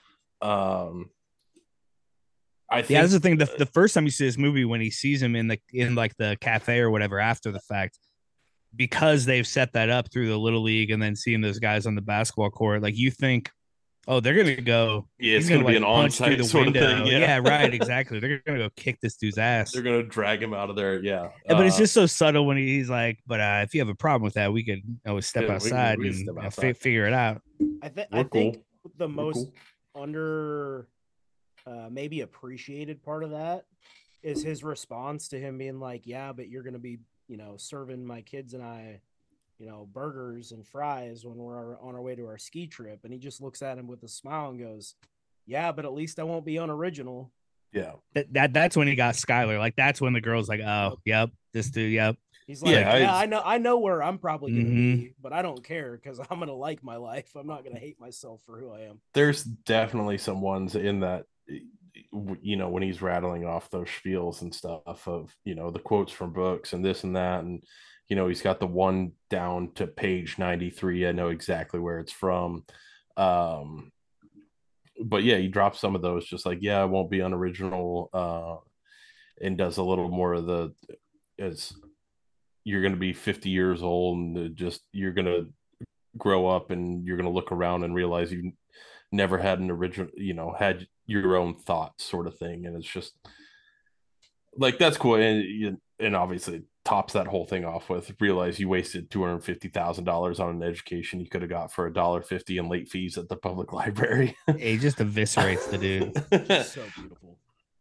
I think that's the thing. The first time you see this movie, when he sees him in like the cafe or whatever after the fact, because they've set that up through the little league, and then seeing those guys on the basketball court, like, you think, oh, they're gonna go. Yeah, it's gonna be an on-site sort of thing. Yeah, right, exactly. They're gonna go kick this dude's ass. They're gonna drag him out of there. Yeah, but it's just so subtle when he's like, "But if you have a problem with that, we could always step outside and figure it out." I think the most under maybe appreciated part of that is his response to him being like, "Yeah, but you're gonna be, serving my kids and I, burgers and fries when we're on our way to our ski trip." And he just looks at him with a smile and goes, "Yeah, but at least I won't be unoriginal." Yeah. That's when he got Skylar. Like, that's when the girl's like, "Oh, yep, this dude, yep." He's like, I know where I'm probably going to be, but I don't care because I'm going to like my life. I'm not going to hate myself for who I am. There's definitely some ones in that, when he's rattling off those spiels and stuff of, the quotes from books and this and that. And, he's got the one down to page 93. I know exactly where it's from. But yeah, he drops some of those, just like, yeah, I won't be unoriginal, and does a little more of as you're going to be 50 years old, and you're going to grow up, and you're going to look around and realize you never had an original, had your own thoughts, sort of thing. And it's just like, that's cool. And obviously tops that whole thing off with, realize you wasted $250,000 on an education you could have got for $1.50 in late fees at the public library. He just eviscerates the dude. So beautiful.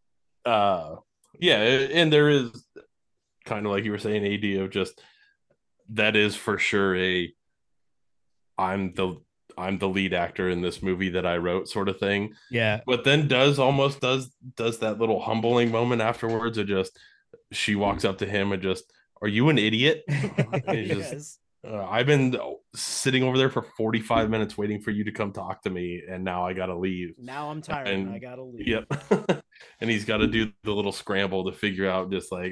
Yeah, and there is kind of, like you were saying, AD, of just, that is for sure I'm the lead actor in this movie that I wrote, sort of thing. Yeah. But then does that little humbling moment afterwards of just, she walks up to him and just, "Are you an idiot?" Yes. I've been sitting over there for 45 minutes waiting for you to come talk to me, and now I gotta leave. Now I'm tired and I gotta leave. Yep. And he's got to do the little scramble to figure out, just like,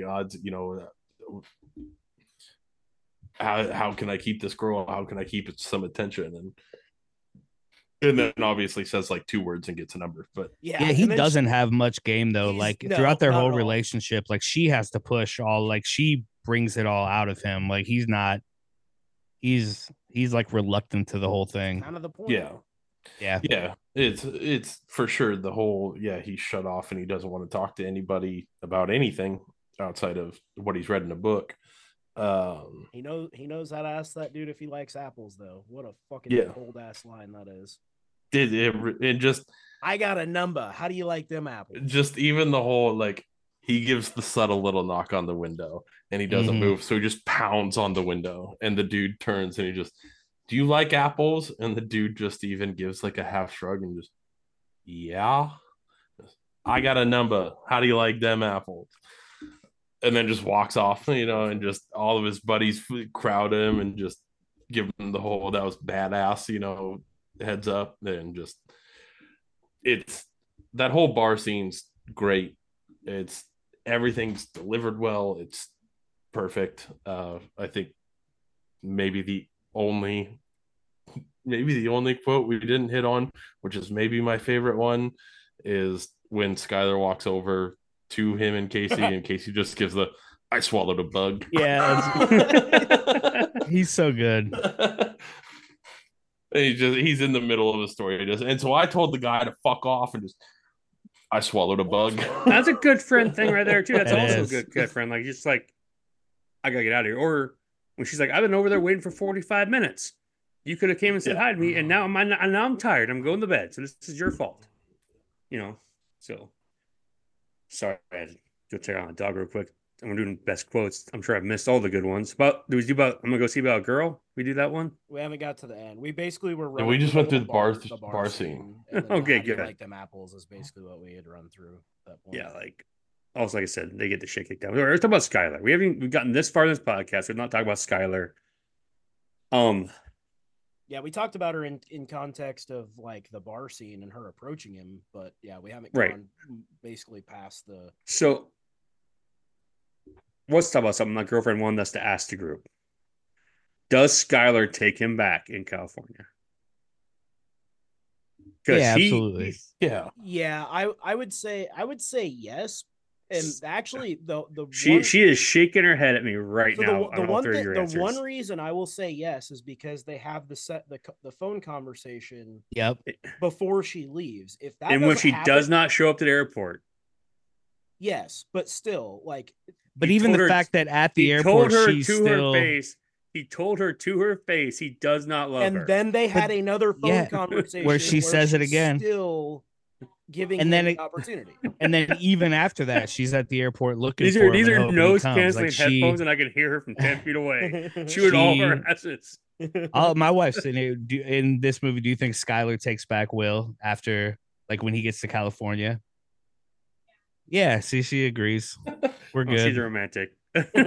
how can I keep this girl? How can I keep some attention? And then obviously says like 2 words and gets a number. But yeah, he doesn't have much game though. Like throughout their whole not at all. relationship, like she has to push all. Like she brings it all out of him. Like he's not. He's like reluctant to the whole thing. Kind of the point. Yeah. It's for sure the whole he's shut off and he doesn't want to talk to anybody about anything outside of what he's read in a book. He knows how to ask that dude if he likes apples though. What a fucking cold ass line that is. It just, I got a number. How do you like them apples? just even the whole like he gives the subtle little knock on the window and he doesn't move, so he just pounds on the window and the dude turns and he just, do you like apples? And the dude just even gives like a half shrug and just, yeah, I got a number. How do you like them apples? And then just walks off, and just all of his buddies crowd him and just give him the whole, that was badass, heads up. And just, it's, that whole bar scene's great. It's, everything's delivered well. It's perfect. I think maybe the only quote we didn't hit on, which is maybe my favorite one, is when Skyler walks over to him and Casey, and Casey just gives the, I swallowed a bug. Yeah. He's so good. And he's in the middle of the story. And so I told the guy to fuck off and just, I swallowed a bug. That's a good friend thing right there too. That's It also is. a good friend. Like just like, I gotta get out of here. Or when she's like, I've been over there waiting for 45 minutes. You could have came and said hi to me, and now I'm tired. I'm going to bed. So this is your fault. So sorry, I had to go check on a dog real quick. I'm doing best quotes. I'm sure I've missed all the good ones. I'm gonna go see about a girl. We do that one. We haven't got to the end. We basically were. We just went through the bar bar scene. and then Okay, how do you good. like them apples is basically what we had run through at that point. Yeah, like also, like I said, they get the shit kicked out. We're talking about Skylar. We've gotten this far in this podcast. We're not talking about Skylar. Yeah, we talked about her in context of like the bar scene and her approaching him, but yeah, we haven't Right. gone basically past the. So let's talk about something my girlfriend wanted us to ask the group. Does Skylar take him back in California? Yeah, absolutely. Yeah, I would say yes, and actually She is shaking her head at me right now. The one reason I will say yes is because they have the phone conversation. Yep. Before she leaves, if that and when she happen, does not show up to the airport. Yes, but still, like. But even the fact that at the airport she's still. He told her to her face he does not love her. And then they had another phone conversation where she says it again. Still giving and then him the opportunity. And then even after that, she's at the airport looking these for are him and hoping he noise comes. canceling Like headphones, and I can hear her from 10 feet away. Chewing all her essence. My wife's saying, in this movie, do you think Skylar takes back Will after, like, when he gets to California? Yeah, see, she agrees. We're good. She's a romantic.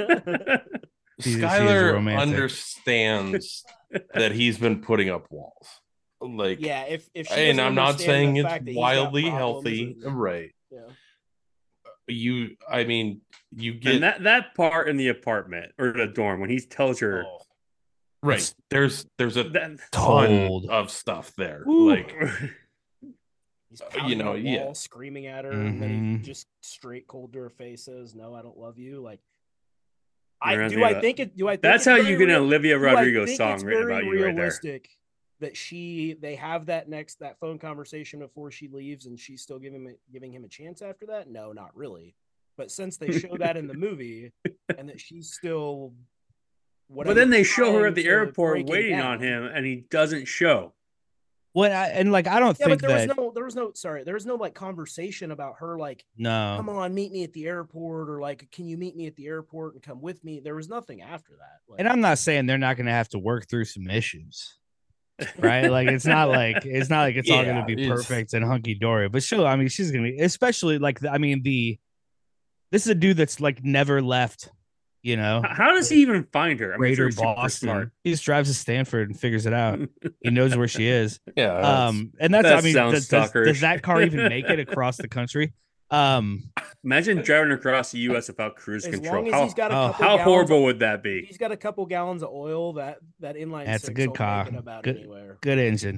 Skylar understands that he's been putting up walls. Like, yeah, if she and I'm not saying it's wildly got healthy, right? Yeah. You get and that part in the apartment or the dorm when he tells her, right? There's a ton of stuff there. Like, he's wall, screaming at her, and then he just straight cold to her face says, "No, I don't love you." Like, I think that's how you get an Olivia Rodrigo song written about you right there. That they have that phone conversation before she leaves, and she's still giving him a chance after that. No, not really. But since they show that in the movie, and that she's still, but then they show her at the airport waiting on him, and he doesn't show. Well, I don't think there was no like conversation about her like, no, come on, meet me at the airport, or like, can you meet me at the airport and come with me? There was nothing after that. Like, and I'm not saying they're not going to have to work through some issues, right? Like it's not like it's all going to be perfect and hunky dory. But she's going to be, especially like this is a dude that's like never left. How does he even find her? Greater Boston. He just drives to Stanford and figures it out. He knows where she is. Yeah. And does that car even make it across the country? Imagine driving across the U.S. without cruise control. How horrible would that be? He's got a couple gallons of oil. That inline. That's a good car. Good engine.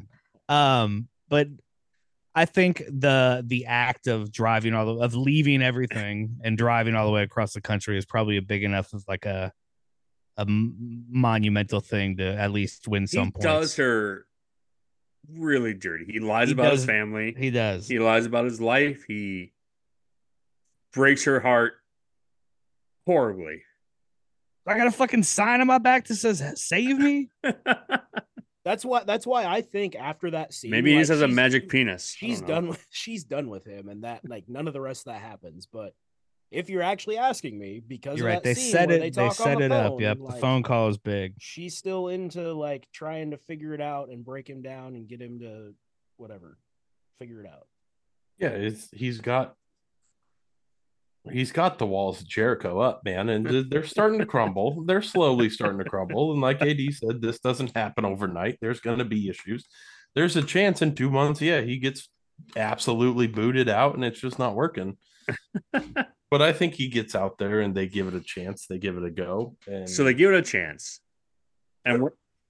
But I think the act of driving of leaving everything and driving all the way across the country is probably a big enough of like a monumental thing to at least win some He points. does her really dirty. He lies He about does- his family. He does. He lies about his life. He breaks her heart horribly. I got a fucking sign on my back that says "Save me." That's why I think after that scene, Maybe he like, just has a she's- magic penis. I She's don't know. done with him, and that like none of the rest of that happens. But if you're actually asking me, because You're of right. that They scene set where it. They talk on set the it up. phone, Yep. The like, phone call is big. she's still into like trying to figure it out and break him down and get him to whatever figure it out. Yeah, he's got the walls of Jericho up, man, and they're starting to crumble. They're slowly starting to crumble. And like AD said, this doesn't happen overnight. There's going to be issues. There's a chance in 2 months, yeah, he gets absolutely booted out and it's just not working. But I think he gets out there and they give it a chance. They give it a go. And So they give it a chance. And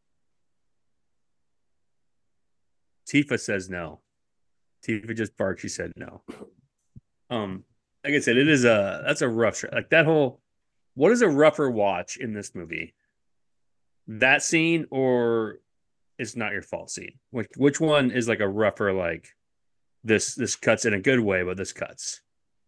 Tifa says no. Tifa just barked. She said no. Like I said, that's a rough shot. Like that whole, what is a rougher watch in this movie? That scene or It's Not Your Fault scene? Which one is like a rougher, like this cuts in a good way, but this cuts?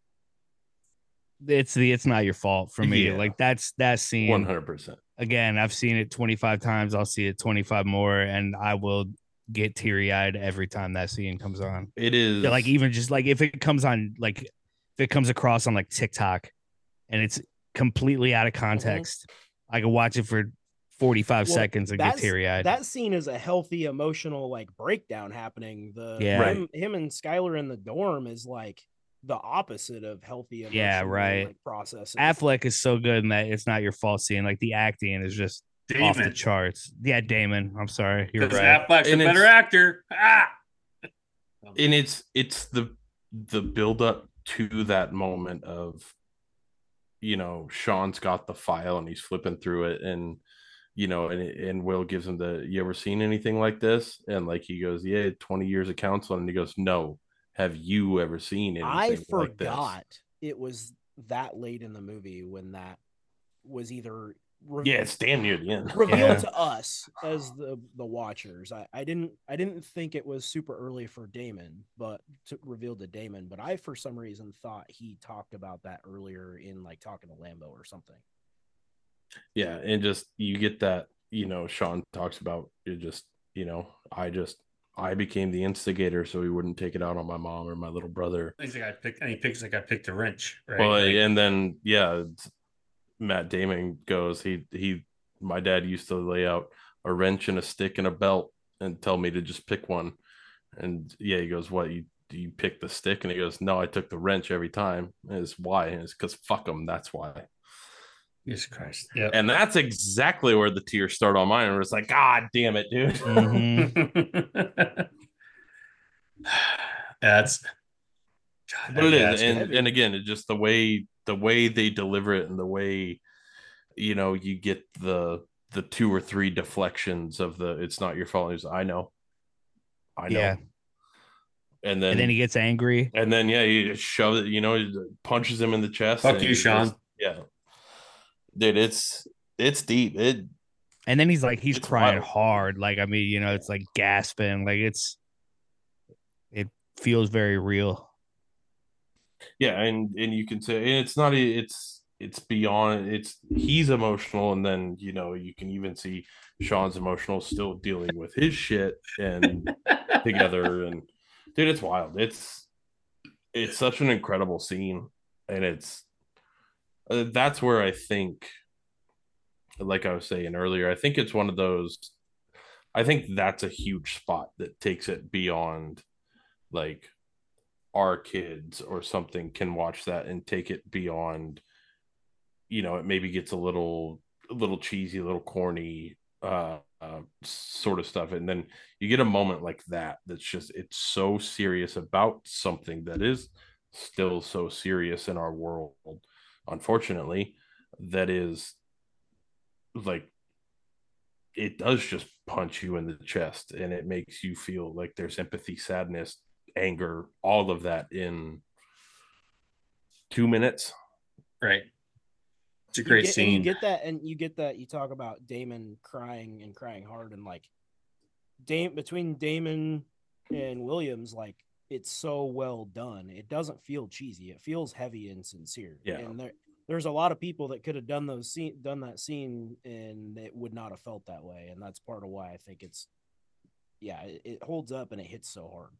It's not your fault for me. Yeah. Like that scene 100%. Again, I've seen it 25 times. I'll see it 25 more, and I will get teary-eyed every time that scene comes on. It is Like even just like if it comes on, like if it comes across on like TikTok and it's completely out of context, I can watch it for 45 seconds and get teary-eyed. That scene is a healthy emotional like breakdown happening. Him and Skylar in the dorm is like the opposite of healthy emotional like, processing. Affleck is so good in that It's Not Your Fault scene. Like the acting is just off the charts. Yeah, Damon. I'm sorry. You're right. Affleck's a better actor. And it's the build up to that moment of, you know, Sean's got the file and he's flipping through it, and you know, and Will gives him you ever seen anything like this? And like he goes, yeah, 20 years of counseling, and he goes, no, have you ever seen anything I like this? forgot it was that late in the movie when that was either it's damn near the end. revealed to us as the watchers. I didn't think it was super early for Damon, but revealed to Damon. But I for some reason thought he talked about that earlier in like talking to Lambo or something. Yeah, and just you get that, you know, Sean talks about it just, you know, I became the instigator so he wouldn't take it out on my mom or my little brother. He picks like I picked a wrench, right? Well, and then Matt Damon goes, my dad used to lay out a wrench and a stick and a belt and tell me to just pick one. And he goes, what, you pick the stick? And he goes, no, I took the wrench every time. And it's why? And it's because fuck them, that's why. Jesus Christ. Yeah. And that's exactly where the tears start on mine. And it's like, God damn it, dude. Mm-hmm. That's but it is. And again, it's just the way they deliver it and the way, you know, you get the 2 or 3 deflections of it's not your fault. I know. Yeah. And then he gets angry. And then he shoves it, you know, he punches him in the chest. Fuck you, Sean. Dude, it's deep. And then he's crying wild. hard. Like, I mean, you know, it's like gasping. Like it feels very real. Yeah, and you can say it's not it's beyond he's emotional, and then you know you can even see Sean's emotional, still dealing with his shit and together, and dude, it's wild. It's such an incredible scene, and that's where I think, like I was saying earlier, I think it's one of those. I think that's a huge spot that takes it beyond, like, our kids or something can watch that and take it beyond, you know, it maybe gets a little cheesy, a little corny sort of stuff, and then you get a moment like that's just, it's so serious about something that is still so serious in our world, unfortunately, that is like it does just punch you in the chest, and it makes you feel like there's empathy, sadness, anger, all of that in 2 minutes. Right. It's a great scene. And you get that. You talk about Damon crying and crying hard, and like between Damon and Williams, like it's so well done. It doesn't feel cheesy. It feels heavy and sincere. Yeah. And there's a lot of people that could have done that scene, and it would not have felt that way. And that's part of why I think it holds up and it hits so hard.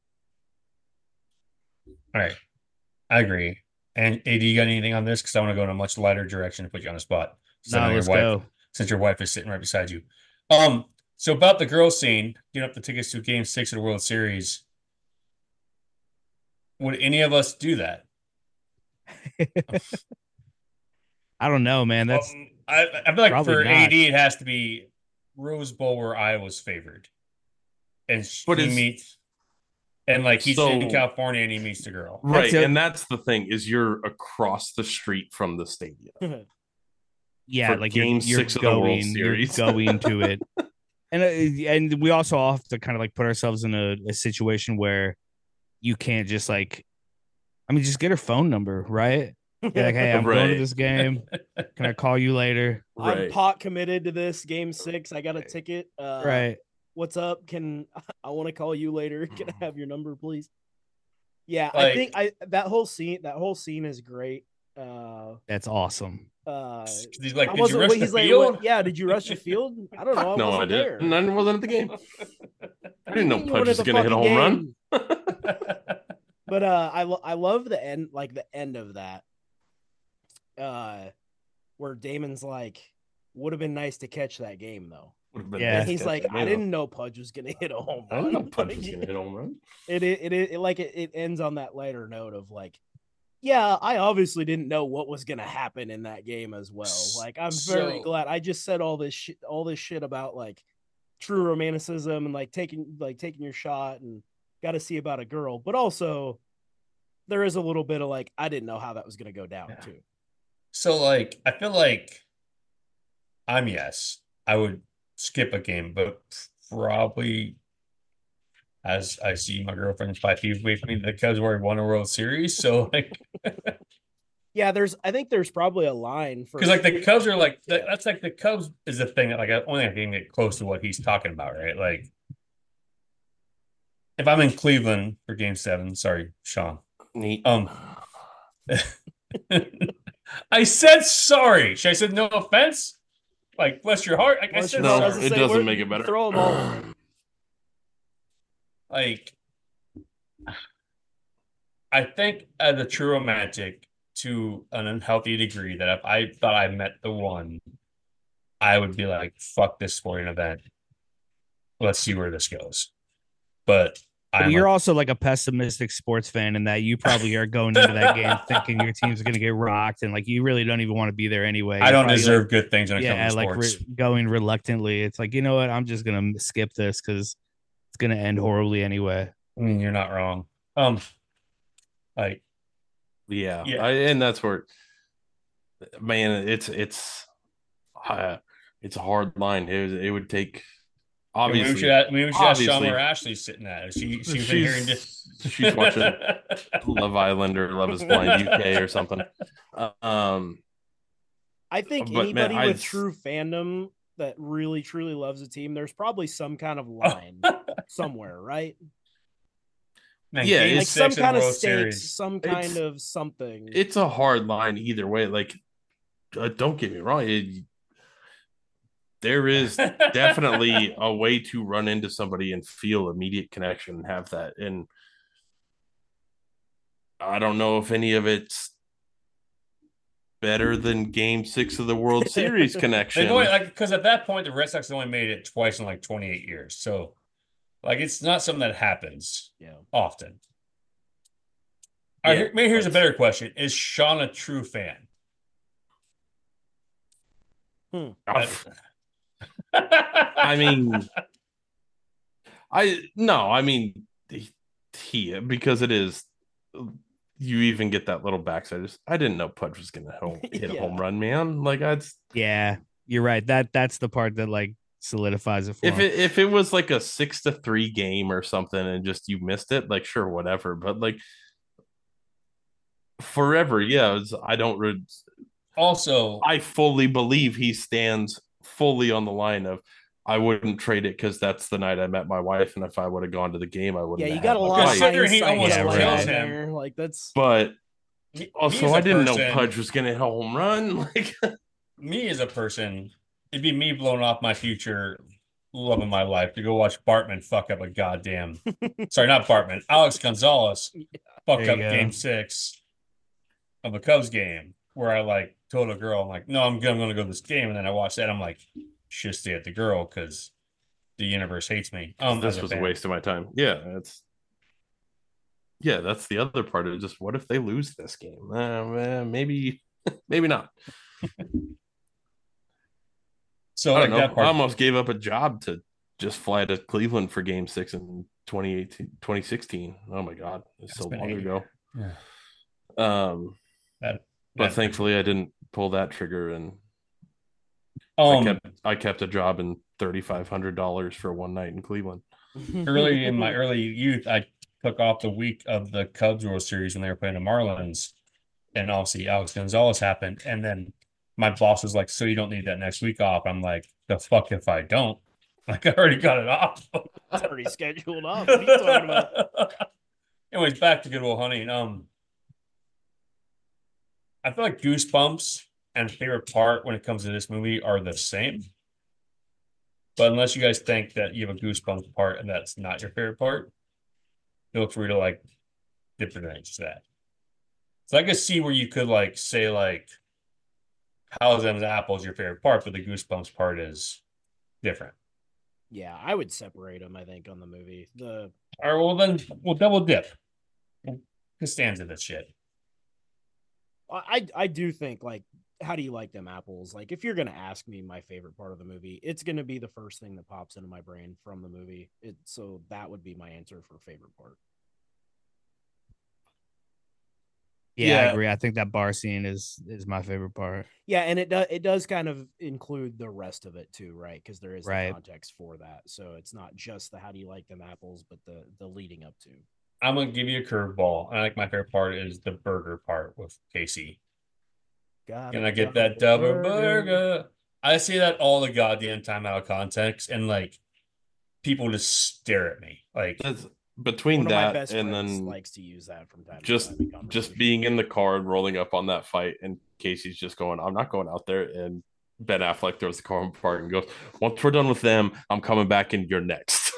All right. I agree. And AD, you got anything on this? Because I want to go in a much lighter direction to put you on the spot. Let's go. Since your wife is sitting right beside you. So about the girl scene, getting up the tickets to Game 6 of the World Series. Would any of us do that? I don't know, man. That's I feel like for not. AD, it has to be Rose Bowl where Iowa's favored, and meets. And like he's in California and he meets the girl. Right. And that's the thing, is you're across the street from the stadium. Yeah, like Game 6 of the World Series. You're going to it. And we also have to kind of like put ourselves in a situation where you can't just just get her phone number, right? Be like, hey, I'm going to this game. Can I call you later? I'm pot committed to this Game 6. I got a ticket. Right. What's up? I want to call you later? Can I have your number, please? Yeah, Like, I think that whole scene is great. That's awesome. He's like, did you rush the field? Yeah, did you rush the field? I don't know. No, I didn't. I wasn't at the game. I didn't know Pudge was going to hit a home run. But I love the end, like the end of that, where Damon's like, would have been nice to catch that game though. Yeah, and he's like, I didn't know Pudge was gonna hit a home run. I didn't know Pudge was gonna hit a home run. It ends on that lighter note of like, yeah, I obviously didn't know what was gonna happen in that game as well. Like, I'm very glad I just said all this shit about like true romanticism and like taking your shot and got to see about a girl, but also there is a little bit of like, I didn't know how that was gonna go down too. So like, I feel like I would skip a game, but probably as I see my girlfriend's 5 feet away from me, the Cubs already won a World Series. So like, yeah, I think there's probably a line for, because like the Cubs are like, that's like the Cubs is the thing that like I only can get close to what he's talking about, right? Like if I'm in Cleveland for Game 7, sorry, Sean. Neat. I said sorry. Should I say no offense? Like, bless your heart. Like, I said, no, it doesn't make it better. Throw them all. Like, I think as a true romantic, to an unhealthy degree, that if I thought I met the one, I would be like, fuck this sporting event. Let's see where this goes. But you're also like a pessimistic sports fan in that you probably are going into that game thinking your team's going to get rocked, and like you really don't even want to be there anyway. I don't deserve good things when it comes to sports. Going reluctantly. It's like, you know what? I'm just going to skip this because it's going to end horribly anyway. I mean, you're not wrong. Yeah. And that's where, man, it's a hard line. It would take. Obviously, we should ask Sean where Ashley's sitting at. She's watching Love Island or Love Is Blind UK or something. I think anybody with true fandom that really truly loves a team, there's probably some kind of line somewhere, right? Man, yeah, like some kind of stakes, some kind of something. It's a hard line either way. Like, don't get me wrong. There is definitely a way to run into somebody and feel immediate connection and have that. And I don't know if any of it's better than Game 6 of the World Series connection. Because at that point, the Red Sox only made it twice in like 28 years. So, like, it's not something that happens often. All right, maybe here's a better question. Is Sean a true fan? I mean, he because it is. You even get that little backside. I didn't know Pudge was going to hit a home run, man. Like, yeah, you're right. That's the part that like solidifies it for him. If it was like a 6-3 game or something and just you missed it, like sure, whatever. But like forever, yeah. Also, I fully believe he stands fully on the line of I wouldn't trade it because that's the night I met my wife, and if I would have gone to the game, I wouldn't. Yeah, you have got a had my lot of wife. Considering he hindsight almost going kills on him. there. Like that's. But also, as a I didn't know person- Pudge was going to hit a home run. Like, Me as a person, it'd be me blowing off my future love of my life to go watch Bartman fuck up a goddamn. Sorry, not Bartman. Alex Gonzalez fuck There up you go. Game 6 of a Cubs game where I like told a girl, I'm like, no, I'm gonna go to this game, and then I watched that. I'm like, should stay at the girl because the universe hates me. this as was a fan. waste of my time. That's the other part of it. Just what if they lose this game? Maybe, maybe not. So I like don't know. that part. I almost gave up a job to just fly to Cleveland for Game 6 in 2016. Oh my God, it's so been long 8 ago. Yeah. But That- thankfully, I didn't pull that trigger, and I kept a job and $3,500 for one night in Cleveland. early in my early youth, I took off the week of the Cubs World Series when they were playing the Marlins, and obviously Alex Gonzalez happened, and then my boss was like, "So you don't need that next week off?" I'm like, "The fuck if I don't? Like I already got it off. It's already scheduled off. What are you talking about? Anyways, back to Good Will Hunting. I feel like Goosebumps and favorite part when it comes to this movie are the same. But unless you guys think that you have a Goosebumps part and that's not your favorite part, feel free to like dip your into that. So I could see where you could like say like How's Them's Apples your favorite part, but the Goosebumps part is different. Yeah, I would separate them. I think on the movie. All right, well then we'll double dip. Costanza that shit. I do think like, how do you like them apples? Like, if you're gonna ask me my favorite part of the movie, it's gonna be the first thing that pops into my brain from the movie. So that would be my answer for favorite part. Yeah, I agree. I think that bar scene is my favorite part. Yeah, and it does kind of include the rest of it too, right? Because there is the Right. context for that. So it's not just the how do you like them apples, but the leading up to. I'm gonna give you a curveball. I like my favorite part is the burger part with Casey. Can I get that double burger? I say that all the goddamn time out of context, and like people just stare at me. Like That's between One of my that best and friends then likes to use that from time just to time. in conversation. just being in the car and rolling up on that fight, and Casey's just going, I'm not going out there, and Ben Affleck throws the car apart and goes, once we're done with them, I'm coming back and you're next.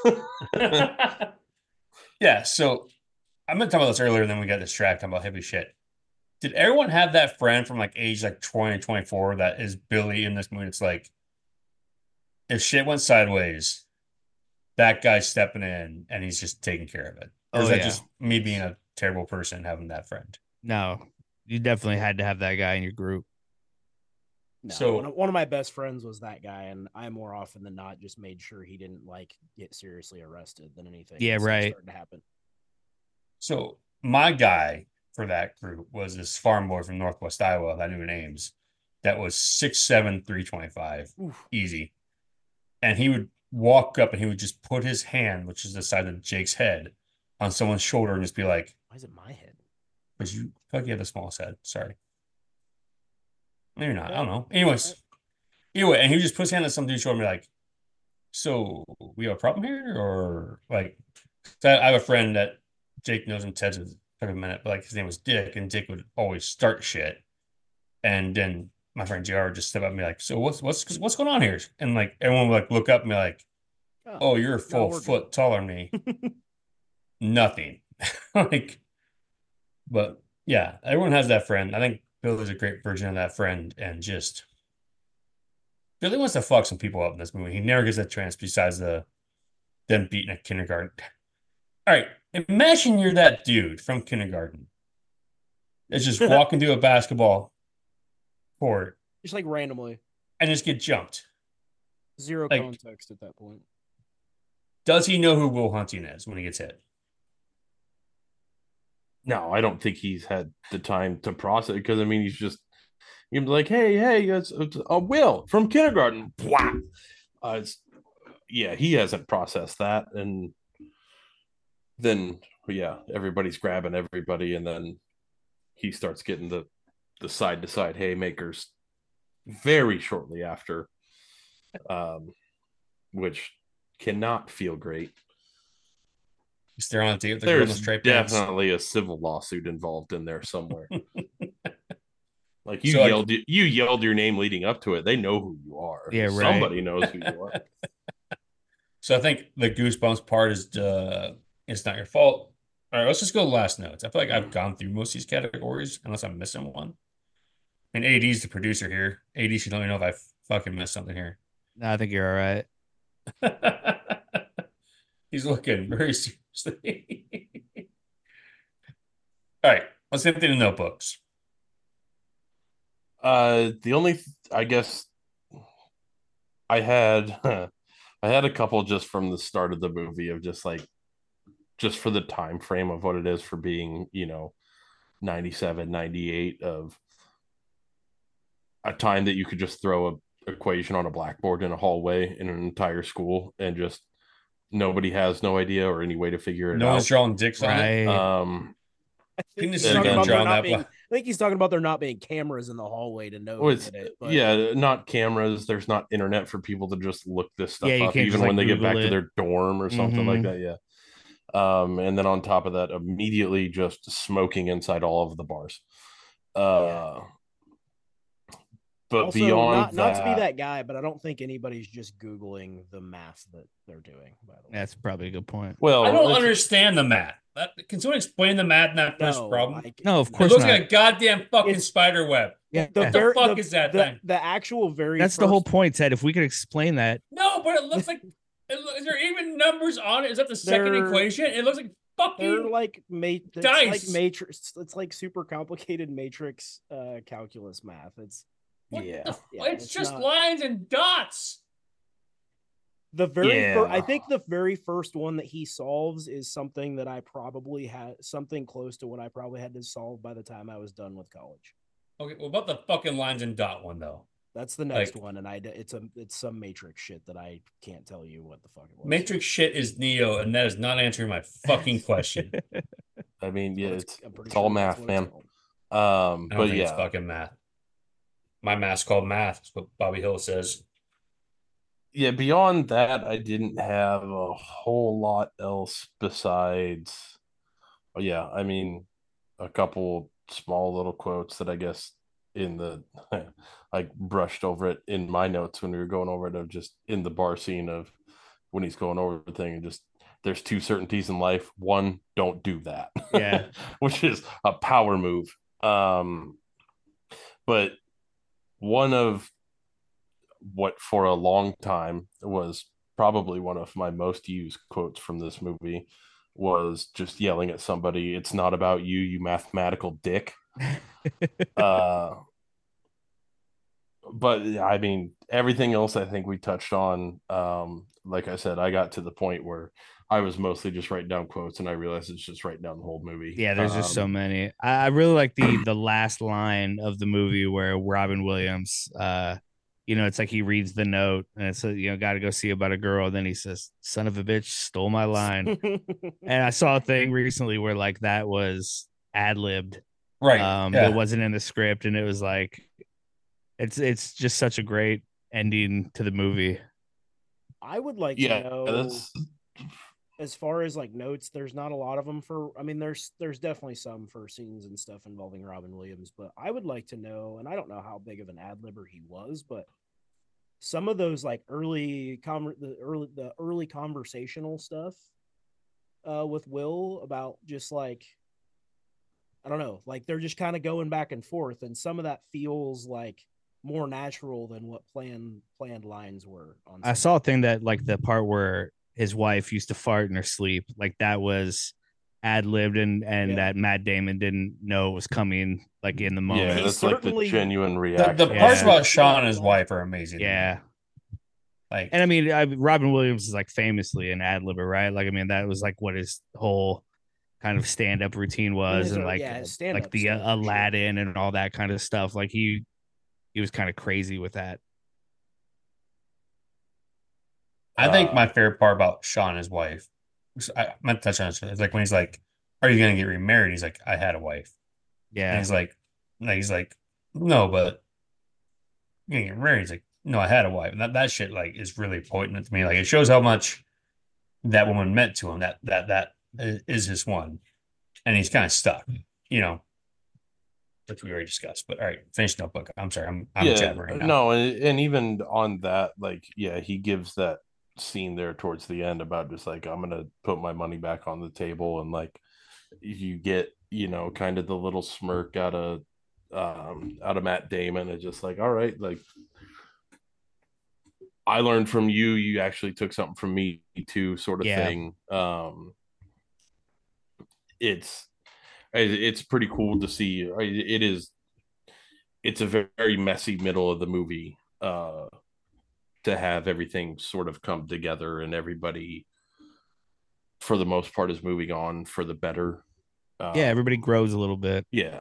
yeah, so I'm gonna talk about this earlier, and then we got distracted about heavy shit. Did everyone have that friend from like age like 20, 24 that is Billy in this movie? It's like if shit went sideways, that guy's stepping in and he's just taking care of it. Or is that just me being a terrible person having that friend? No, you definitely had to have that guy in your group. No, So- one of my best friends was that guy, and I more often than not just made sure he didn't like get seriously arrested than anything. Yeah, else right. started to happen. So my guy for that group was this farm boy from Northwest Iowa that I knew names that was 6'7", 325. Oof. Easy. And he would walk up and he would just put his hand, which is the side of Jake's head, on someone's shoulder and just be like, Why is it my head? because you feel like you have the smallest head. Sorry. Maybe not. I don't know. Anyways. Anyway, and he would just put his hand on some dude's shoulder and be like, so we have a problem here? Or like, so I have a friend that Jake knows him, Ted's took a minute, but like his name was Dick, and Dick would always start shit. And then my friend JR would just step up and be like, so what's going on here? And like everyone would like look up and be like, oh, you're a full we're foot taller than me. Nothing. Like, but yeah, everyone has that friend. I think Billy's a great version of that friend, and just Billy wants to fuck some people up in this movie. He never gets that chance besides them beating a kindergarten. All right, imagine you're that dude from kindergarten that's just walking to a basketball court Just like randomly, and just get jumped. zero Like- context at that point. Does he know who Will Hunting is when he gets hit? No, I don't think he's had the time to process it, because I mean, he's like, hey, it's Will from kindergarten. Wow. yeah, he hasn't processed that. And then, yeah, everybody's grabbing everybody. And then he starts getting the side to side haymakers very shortly after, which cannot feel great. They're on a date with the girl in the There's striped pants. definitely a civil lawsuit involved in there somewhere. Like you So, you yelled your name leading up to it. They know who you are. Yeah, right. Somebody knows who you are. So I think the Goosebumps part is it's not your fault. All right, let's just go to last notes. I feel like I've gone through most of these categories unless I'm missing one. And AD's the producer here. AD should let me know if I fucking missed something here. No, I think you're all right. He's looking very seriously. All right, let's get into the notebooks. The only I guess I had a couple just from the start of the movie of just for the time frame of what it is for being, 97, 98 of a time that you could just throw a equation on a blackboard in a hallway in an entire school and just nobody has no idea or any way to figure it out. No one's drawing dicks on it. I think he's talking about there not being cameras in the hallway to know. Yeah, not cameras. There's not internet for people to just look this stuff up, even when they get back to their dorm or something like that. Yeah. And then on top of that, immediately just smoking inside all of the bars. But also, beyond not to be that guy, but I don't think anybody's just Googling the math that they're doing. By the way, that's probably a good point. Well, I don't understand the math. Can someone explain the math in that first problem? No, of course it looks not. like a goddamn fucking spider web. Yeah, what the fuck is that thing? The actual That's the whole point, Ted. If we could explain that. No, but it looks like. Is there even numbers on it? Is that the second equation? It looks like fucking. They're like dice. Like matrix. It's like super complicated matrix calculus math. It's it's just lines and dots. The I think the very first one that he solves is something that I probably had something close to what I probably had to solve by the time I was done with college. Okay, well, about the fucking lines and dot one though. That's the next one, and it's some matrix shit that I can't tell you what the fuck it was. Matrix shit is Neo, and that is not answering my fucking question. I mean, yeah, it's all math, man. But it's fucking math. My math's called math. That's what Bobby Hill says. Yeah, beyond that, I didn't have a whole lot else besides. Yeah, I mean, a couple small little quotes that I guess in the like brushed over it in my notes when we were going over it of just in the bar scene of when he's going over the thing and just there's two certainties in life. One, don't do that. Yeah. Which is a power move. But one of what for a long time was probably one of my most used quotes from this movie was just yelling at somebody, "It's not about you, you mathematical dick." But I mean, everything else I think we touched on. Like I said, I got to the point where I was mostly just writing down quotes, and I realized it's just writing down the whole movie. Yeah, there's just so many. I really like the last line of the movie where Robin Williams, it's like he reads the note and it's got to go see about a girl. Then he says, "Son of a bitch, stole my line." And I saw a thing recently where like that was ad-libbed. Right. It wasn't in the script, and it was like it's just such a great ending to the movie. I would like to know as far as like notes, there's not a lot of them there's definitely some for scenes and stuff involving Robin Williams, but I would like to know, and I don't know how big of an ad-libber he was, but some of those like early conversational stuff with Will about just like, I don't know, like they're just kind of going back and forth, and some of that feels like more natural than what planned lines were on. I saw a thing that like the part where his wife used to fart in her sleep, like that was ad-libbed and that Matt Damon didn't know it was coming like in the moment. Yeah, that's like the genuine reaction. The parts about Sean and his wife are amazing. Yeah. Like, and I mean, Robin Williams is like famously an ad-libber, right? Like, I mean, that was like what his whole kind of stand-up routine was, and like the Aladdin and all that kind of stuff. Like he was kind of crazy with that. I think my favorite part about Sean and his wife, I meant to touch on it. It's like when he's like, "Are you gonna get remarried?" He's like, "I had a wife." And Yeah. he's like, "No, but you're gonna get married." He's like, "No, I had a wife." And that shit like is really poignant to me. Like it shows how much that woman meant to him. That is his one, and he's kind of stuck, you know, which we already discussed. But all right, finish Notebook. I'm sorry, I'm jabbering now. No, and even on that, like, yeah, he gives that scene there towards the end about just like, I'm gonna put my money back on the table, and like you get, you know, kind of the little smirk out of Matt Damon. It's just like, all right, like I learned from you, you actually took something from me too, sort of thing. It's pretty cool to see. It's a very messy middle of the movie to have everything sort of come together, and everybody for the most part is moving on for the better. Yeah, everybody grows a little bit. Yeah.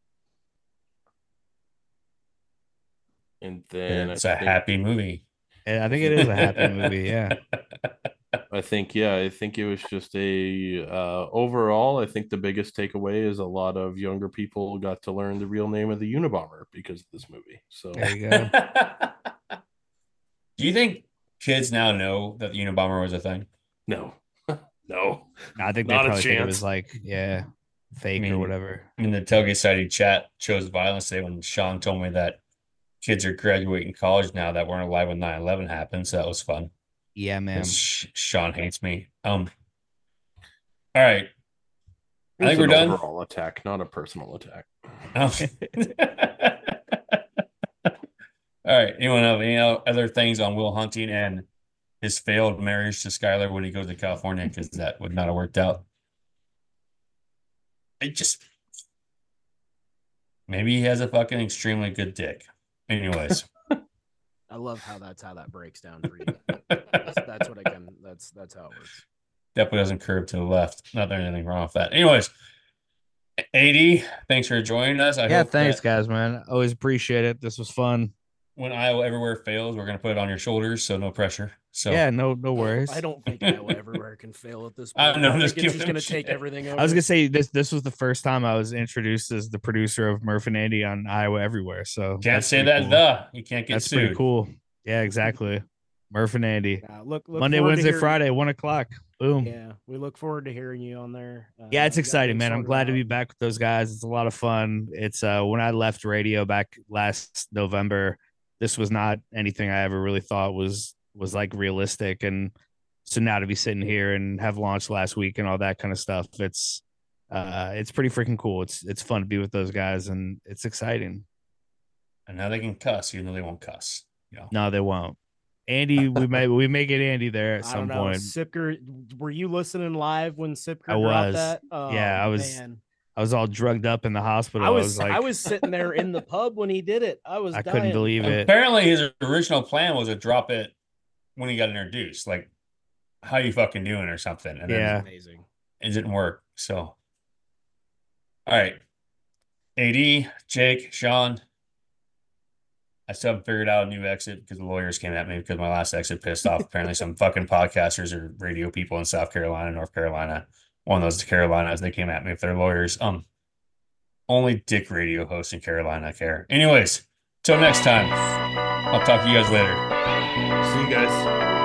And then it's a happy movie. I think it is a happy movie. Yeah. I think it was just a overall, I think the biggest takeaway is a lot of younger people got to learn the real name of the Unabomber because of this movie. So there you go. Do you think kids now know that the Unabomber was a thing? No. I think they probably think it was like, fake or whatever. I mean, the Tailgate Society chat chose violence today when Sean told me that kids are graduating college now that weren't alive when 9/11 happened. So that was fun. Yeah, man. Sean hates me. All right. I think we're done. Overall attack, not a personal attack. Oh. All right. Anyone have any other things on Will Hunting and his failed marriage to Skylar when he goes to California? Because that would not have worked out. Maybe he has a fucking extremely good dick. Anyways. I love how that breaks down for you. That's what I can. That's how it works. Definitely doesn't curve to the left. Not there's anything wrong with that. Anyways, AD, thanks for joining us. Thanks, guys, man. Always appreciate it. This was fun. When Iowa Everywhere fails, we're gonna put it on your shoulders, so no pressure. So yeah, no worries. I don't think Iowa Everywhere can fail at this point. I know, it's just gonna take everything over. I was gonna say this was the first time I was introduced as the producer of Murph and Andy on Iowa Everywhere. So can't say that cool. You can't get that's sued. Pretty cool. Yeah, exactly. Murph and Andy. Look Monday, Wednesday, Friday, 1:00. Boom. Yeah, we look forward to hearing you on there. Yeah, it's exciting, man. I'm glad to be back with those guys. It's a lot of fun. It's when I left radio back last November, this was not anything I ever really thought was like realistic. And so now to be sitting here and have launched last week and all that kind of stuff, it's pretty freaking cool. It's fun to be with those guys, and it's exciting. And now they can cuss, even though they won't cuss. No, they won't. Andy, we may get Andy there at some point. Sipker, were you listening live when Sipker I was. dropped that? Oh, yeah, I was. Man. I was all drugged up in the hospital. I was sitting there in the pub when he did it. I couldn't believe it. Apparently, his original plan was to drop it when he got introduced, like "How you fucking doing" or something. And yeah, amazing. It didn't work. So, all right, AD, Jake, Sean. I still haven't figured out a new exit because the lawyers came at me because my last exit pissed off apparently some fucking podcasters or radio people in South Carolina, North Carolina. One of those Carolinas, they came at me with their lawyers. Only dick radio hosts in Carolina care. Anyways, till next time, I'll talk to you guys later. See you guys.